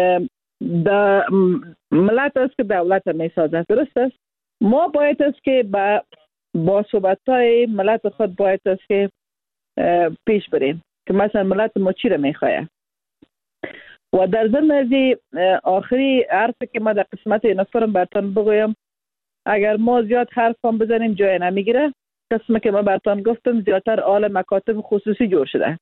د ملت است که دولت میسازه، درست است. ما باید است که با با صحبت‌های ملت خود باید است که پیش بریم که مثلا ملت ما چی را میخواه. و در ضمن از آخری حرفی که ما در قسمت نفرم براتون بگویم، اگر ما زیاد حرف هم بزنیم جای نمیگیره. قسمی که ما براتون گفتم زیادتر آل مکاتب خصوصی جور شده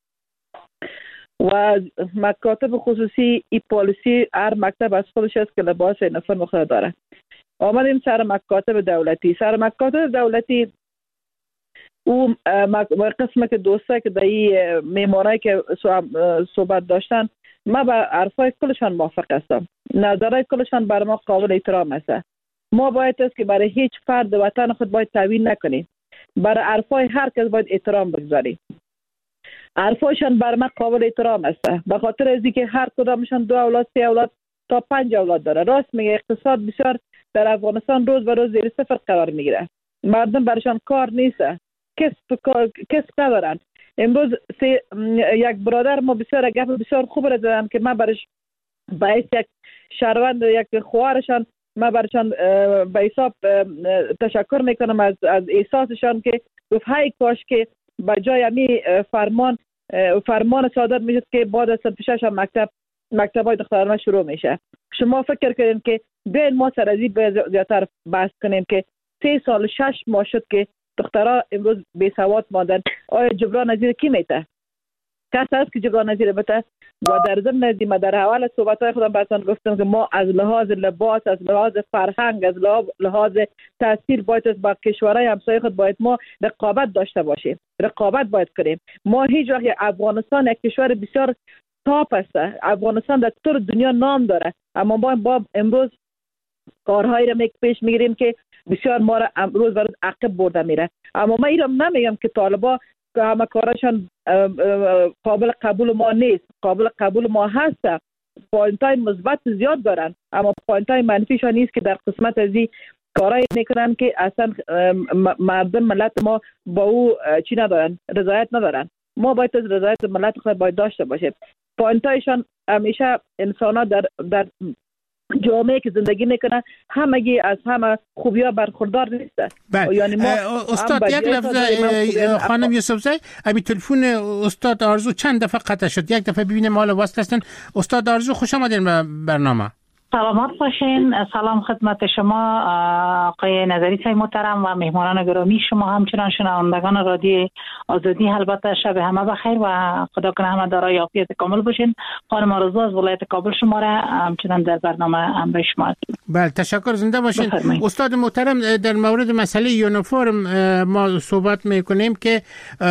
و مکاتب خصوصی ای پالیسی هر مکتب از خودش است که لباس نفرم خود داره. آمدیم سر مکاتب دولتی. سر مکاتب دولتی او قسمه که دوسته که در این میمارایی که صحبت داشتن، ما با عرفای کلشان موافق هستم. نظرهای کلشان بر ما قابل احترام است. ما باید است که برای هیچ فرد وطن خود باید توهین نکنیم. برای عرفای هر کس باید احترام بگذاریم. عرفایشان بر ما قابل احترام است. به خاطر از اینکه هر کدامشان دو اولاد، سه اولاد تا پنج اولاد داره. راست میگه اقتصاد بسیار در افغانستان روز به روز زیر صفر قرار میگیره. مردم برشان کار نیست، کسب کسب ندارن. امروز یک برادر ما بسیار گپ بسیار خوب را زدن که من برش باعث یک شهروند یک خوارشان ما برشان به حساب تشکر میکنم از از احساسشان که گفت های کاش که به جای امی فرمان فرمان صادر میشد که بعد از صنف شش هم مکتب مکتب‌های دخترانه شروع میشه. شما فکر کردین که بیاین ما سر از این زیادتر بحث کنیم که سه سال شش ماه شد که دخترها امروز بی سواد ماندن. آیا جبران نظیر کی میته؟ کس هست که جبران نظیر بته؟ و در ضمن دیمه در اول صحبت‌های خودم براتون گفتم که ما از لحاظ لباس، از لحاظ فرهنگ، از لحاظ تاثیر باید با کشورهای همسایه خود باید ما رقابت داشته باشیم. رقابت باید کنیم. ما هیچ وقت افغانستان یک کشور بسیار تاپ است. افغانستان در طور دنیا نام داره، اما ما با امروز کارهایی را پیش میگیریم که بسیار ما را امروز برای عقب برده میره. اما من ایرم نمیگم که طالبا که همه کارشان قابل قبول ما نیست، قابل قبول ما هست. پوینت های مثبت زیاد دارن، اما پوینت های منفیشان نیست که در قسمت از این کارهایی میکنن که اصلا مردم ملت ما با او چی ندارن، رضایت ندارن. ما باید از رضایت ملت خود باید داشته باشیم. پوینت هایشان همیشه انسان ها در در جامعه که زندگی میکنن همگی از همه خوبی ها برخوردار نیسته. یعنی ما استاد یک لحظه خانم یوسفزی، امی تلفن استاد آرزو چند دفعه قطع شد، یک دفعه ببینیم حالا وصل هستن. استاد آرزو خوش آمدین به برنامه. سلامت باشین. سلام خدمت شما آقای نظری صاحب محترم و مهمانان گرامی شما، همچنان شنوندگان رادیو آزادی. البته شب همه بخیر و خدا کنه همه دارای عافیت کامل باشین. خانم آرزو از ولایت کابل شما را همچنان در برنامه هم به شما. بله تشکر، زنده باشین. بفرمایید. استاد محترم، در مورد مسئله یونیفرم ما صحبت میکنیم که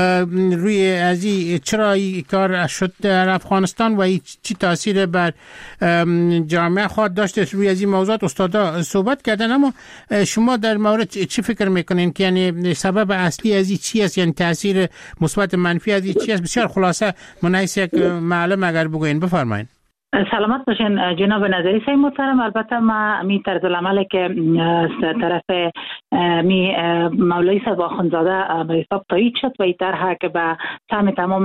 روی ازی چرا این کار شد در افغانستان و چی تاثیر بر جامعه خواهد داشته. روی از این موضوعات استادا صحبت کردن، اما شما در مورد چی فکر میکنین که یعنی سبب اصلی از این چی است، یعنی تاثیر مثبت منفی از این چی است؟ بسیار خلاصه منحیث یک معلم اگر بگوین بفرمایید. سلامت باشین جناب نظری صاحب محترم. البته ما می طرز العمل که طرف می مولوی صاحب آخوندزاده به حساب تایید شد و این طرح که به سهم تمام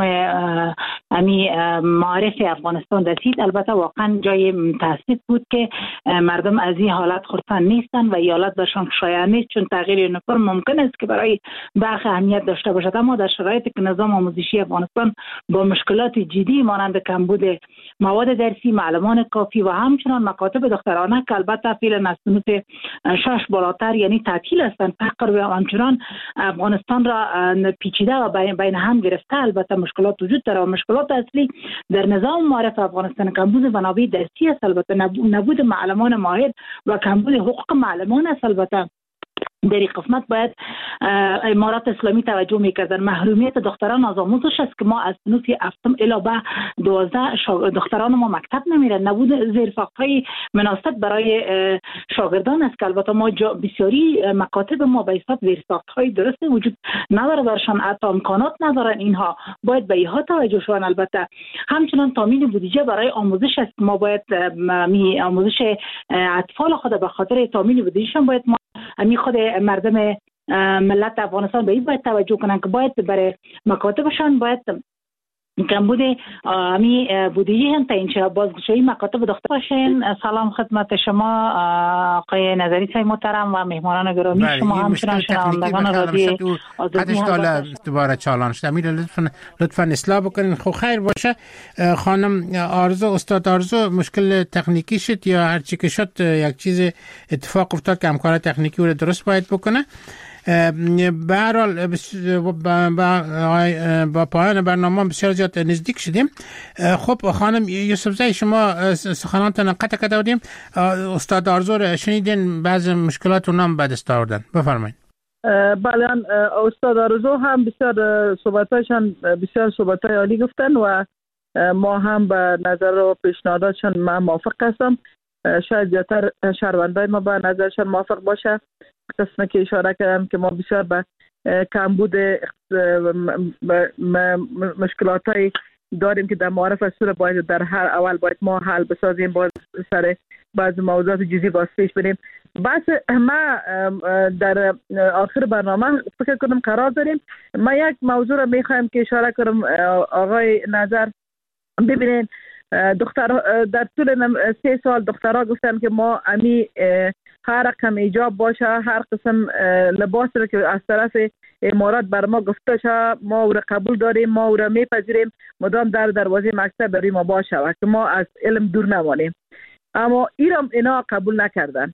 می معارف افغانستان رسید، البته واقعا جای تاسف بود که مردم از این حالت خرسند نیستن و این حالت برشان شایع نیست، چون تغییر یونیفرم ممکن است که برای برخی اهمیت داشته باشد، اما در شرایطی که نظام آموزشی افغانستان با مشکلات جدی مانند کمبود مواد درسی، معلمان کافی و همچنان مکاتب دخترانه که البته فعلا از صنف شش بالاتر یعنی تعطیل هستند، فقر و همچنان افغانستان را پیچیده و بین هم گرفته. البته مشکلات وجود داره و مشکلات اصلی در نظام معارف افغانستان کمبود منابع درسی است، البته نبود معلمان ماهر و کمبود حقوق معلمان است. البته در این قسمت باید امارات اسلامی توجه میکردن. محرومیت دختران از آموزش است که ما از صنف هفتم الی به دوازده دختران ما مکتب نمیرن. نبود زیرساخت‌های مناسب برای شاگردان است که البته ما بسیاری مکاتب ما به حساب زیرساخت‌های درست وجود نداره برشان، حتی امکانات ندارن. اینها باید به اینها توجه شون. البته همچنان تامین بودجه برای آموزش است. ما باید می آموزش اطفال خود به خاطر تامین بودجهشون باید ما می خود مردم ملت افغانستان به این باید توجه کنن که باید برای مکاتبشان باید کمبود امی بودجه هم تعیین شه. بازگشایی مکاتب دختر باشین. سلام خدمت شما آقای نظری صاحب محترم و مهمانان گرامی شما، همچنان شنوندگان رادیو آزادی. دوباره چالان شد. امیر لطفا لطفا اصلاح بکنین. خب خیر باشه. خانم آرزو، استاد آرزو، مشکل تکنیکی شد یا هر چی که شد یک چیز اتفاق افتاد که همکار تکنیکی رو درست باید بکنه. به هر حال با پایان برنامه بسیار زیاد نزدیک شدیم. خب خانم یوسفزی، شما سخنانتان قطع کرده بودیم، استاد آرزو رو شنیدین، بعض مشکلات اونام به دست آوردن. بفرمایید. بله، استاد آرزو هم بسیار صحبتاشان بسیار صحبتای عالی گفتن و ما هم به نظر و پیشنهاداتشان من موافق هستم. شاید زیادتر شهروندای ما به نظرشان موافق باشه. قسمه که اشاره کردم که ما بسیار به کمبود مشکلاتای داریم که در معارف از سور باید در هر اول باید ما حل بسازیم، باید سر بعض موضوعات جزئی باز پیش بریم. بس ما در آخر برنامه فکر کنم قرار داریم. ما یک موضوع را میخوایم که اشاره کنم آقای نظر. ببینید دختر در طول سه سال دخترها گفتن که ما امی هر رقم ایجاب باشه، هر قسم لباس رو که از طرف امارات بر ما گفته شد ما او را قبول داریم، ما او را میپذیریم، مدام در دروازه مکتب برای ما باشه و که ما از علم دور نمانیم. اما ایرام اینا قبول نکردن.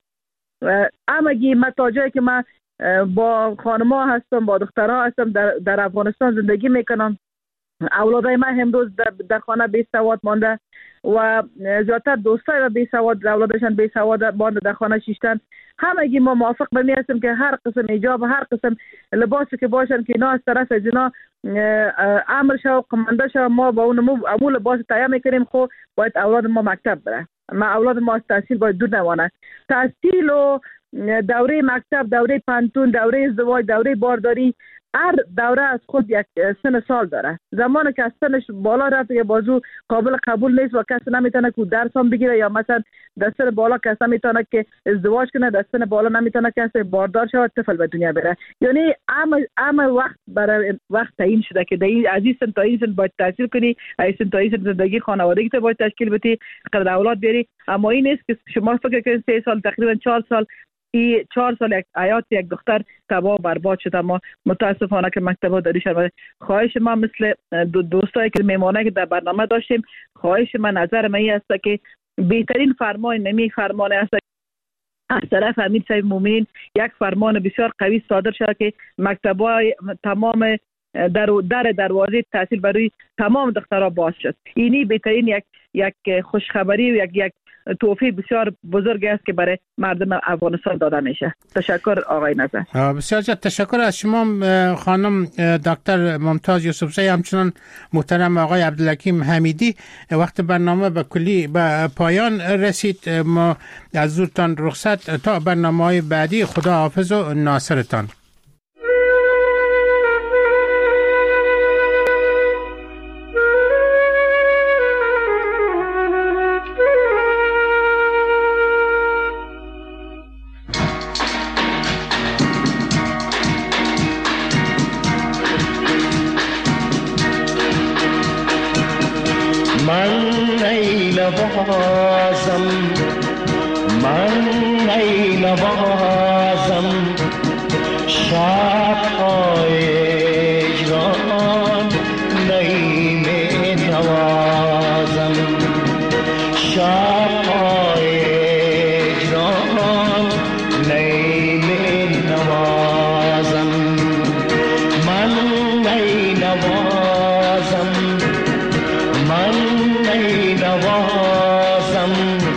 همگی متاجایی که من با خانم‌ها هستم، با دخترها هستم، در, در افغانستان زندگی میکنم. اولادای من امروز در, در خانه بی سواد مانده و زیادتر دوستای و بی سواد اولادشان بی سواد مانده در خانه شیشتن. همگی ما موافق به می هستیم که هر قسم ایجاب، هر قسم لباسی که باشن که اینا از طرف از اینا امر شو و قمانده شو، ما با اون مو لباس تهیه میکنیم. خب باید اولاد ما مکتب بره، ما اولاد ما از تحصیل باید دور نمانه. تحصیل و دوره مکتب، دوره پانتون، دوره ازدواج، دوره بارداری، هر دوره از خود یک سن سال داره. زمانی که از سنش بالا رفت که بازو قابل قبول نیست و کسی نمیتونه که درس هم بگیره، یا مثلا در سن بالا کسی نمیتونه که ازدواج کنه، در سن بالا نمیتونه کسی باردار شود، طفل به دنیا بره. یعنی همه وقت برای وقت تعیین شده که این از این سن تا این سن باید تحصیل کنی، از این سن تا این سن زندگی خانوادگی تو باید تشکیل بدی، قدر اولاد بیاری. اما این نیست که شما فکر کنید سه سال تقریبا چهار سال ای چهار سال یک حیات یک دختر تباه برباد شد. اما متاسفانه که مکتب‌ها داری شد. خواهش من مثل دو دوستایی که میمانه که در برنامه داشتیم، خواهش من نظر من این است که بهترین فرمان نمی فرمان است از طرف امیر صاحب مومنین یک فرمان بسیار قوی صادر شد که مکتب‌های تمام در در دروازه تحصیل برای تمام دخترها باز شد. اینی بهترین یک یک خوشخبری و یک یک توفیق بسیار بزرگ است که برای مردم افغانستان داده میشه. تشکر آقای نظر. بسیار زیاد تشکر از شما خانم دکتر ممتاز یوسفزی، همچنان محترم آقای عبدالحکیم حمیدی. وقت برنامه به کلی به پایان رسید. ما از زورتان رخصت تا برنامه‌های بعدی. خدا حافظ و ناصرتان. نوازم من ای نوازم شب‌های اجران نی می نوازم شب‌های اجران نی می نوازم من ای نوازم من ای نوازم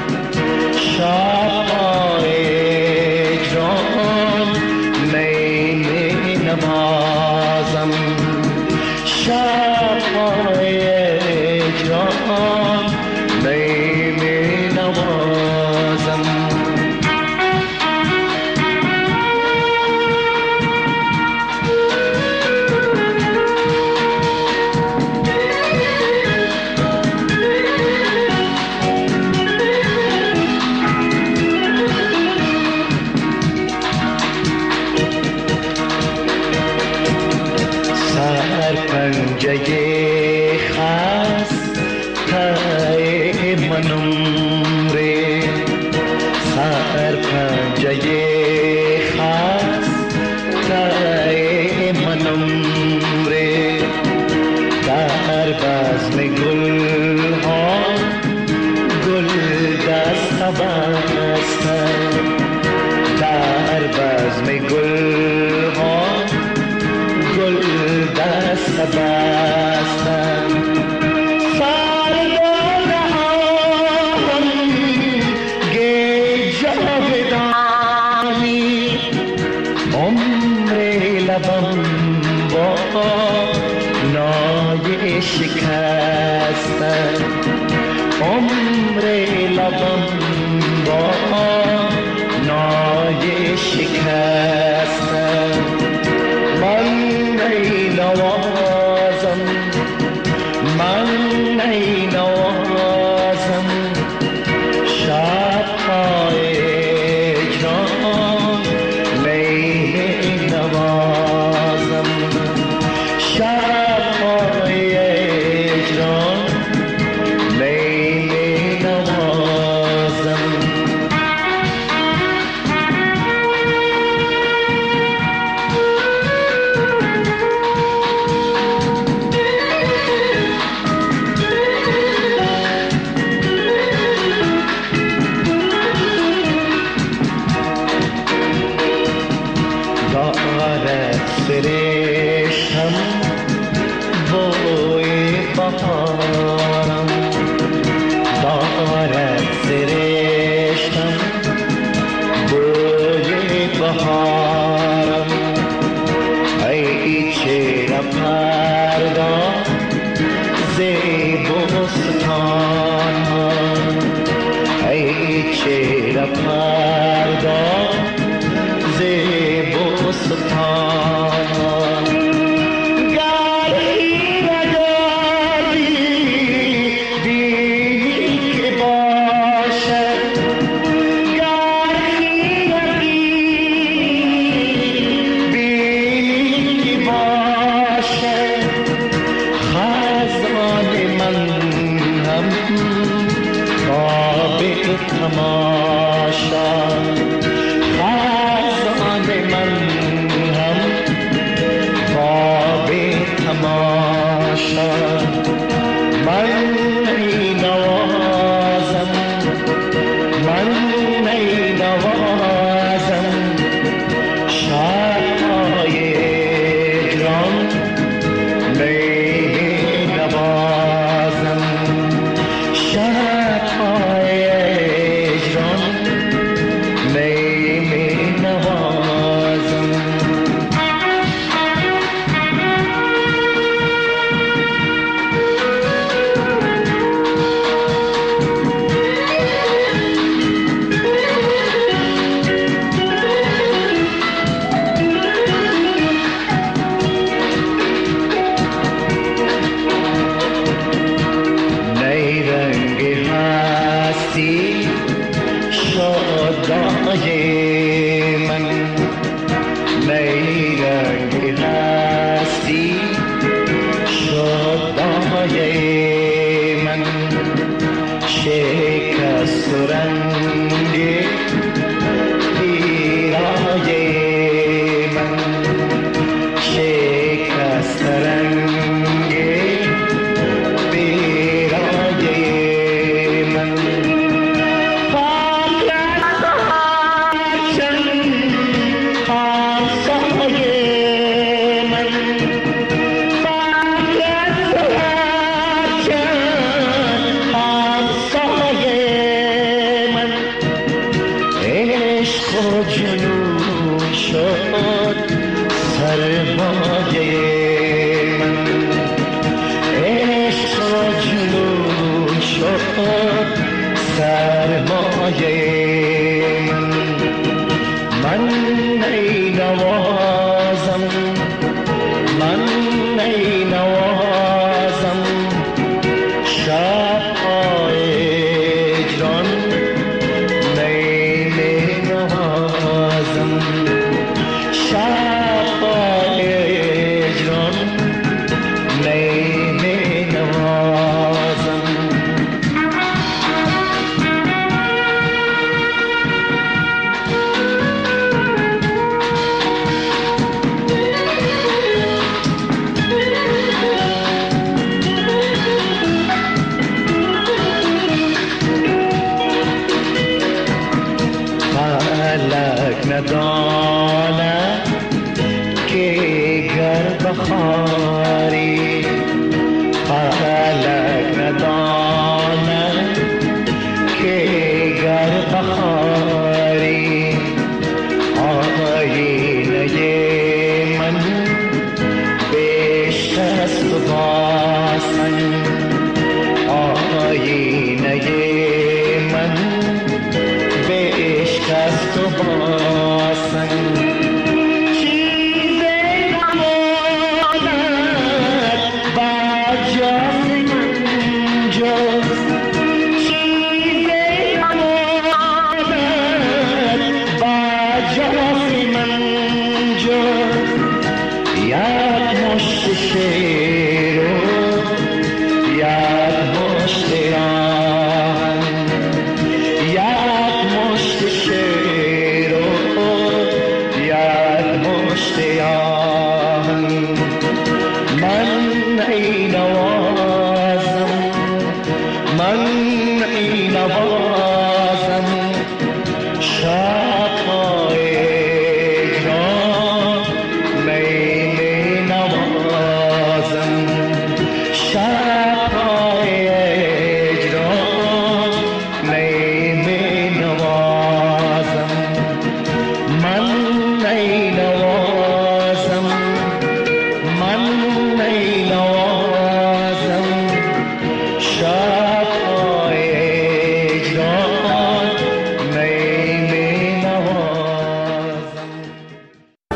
شب‌های اجران نی می نوازم شب‌های اجران نی می نوازم پنجه خسته منم ره سر پنجه خسته منم ره در بزم گل ها گل دست بستم در بزم گل ها گل دست بستم سرگاه هم گی جاودانی عمر لبم با نای شکستم عمر لبم با نای شکستم من ای نوازم من ای نوازم شب‌های اجران نی نوازم شب‌های اجران سرشتم بوی بهارم دارد سرشتم بوی بهارم ای چهره پرداز بستان ها ای چهره پرداز بستان ها Stay on.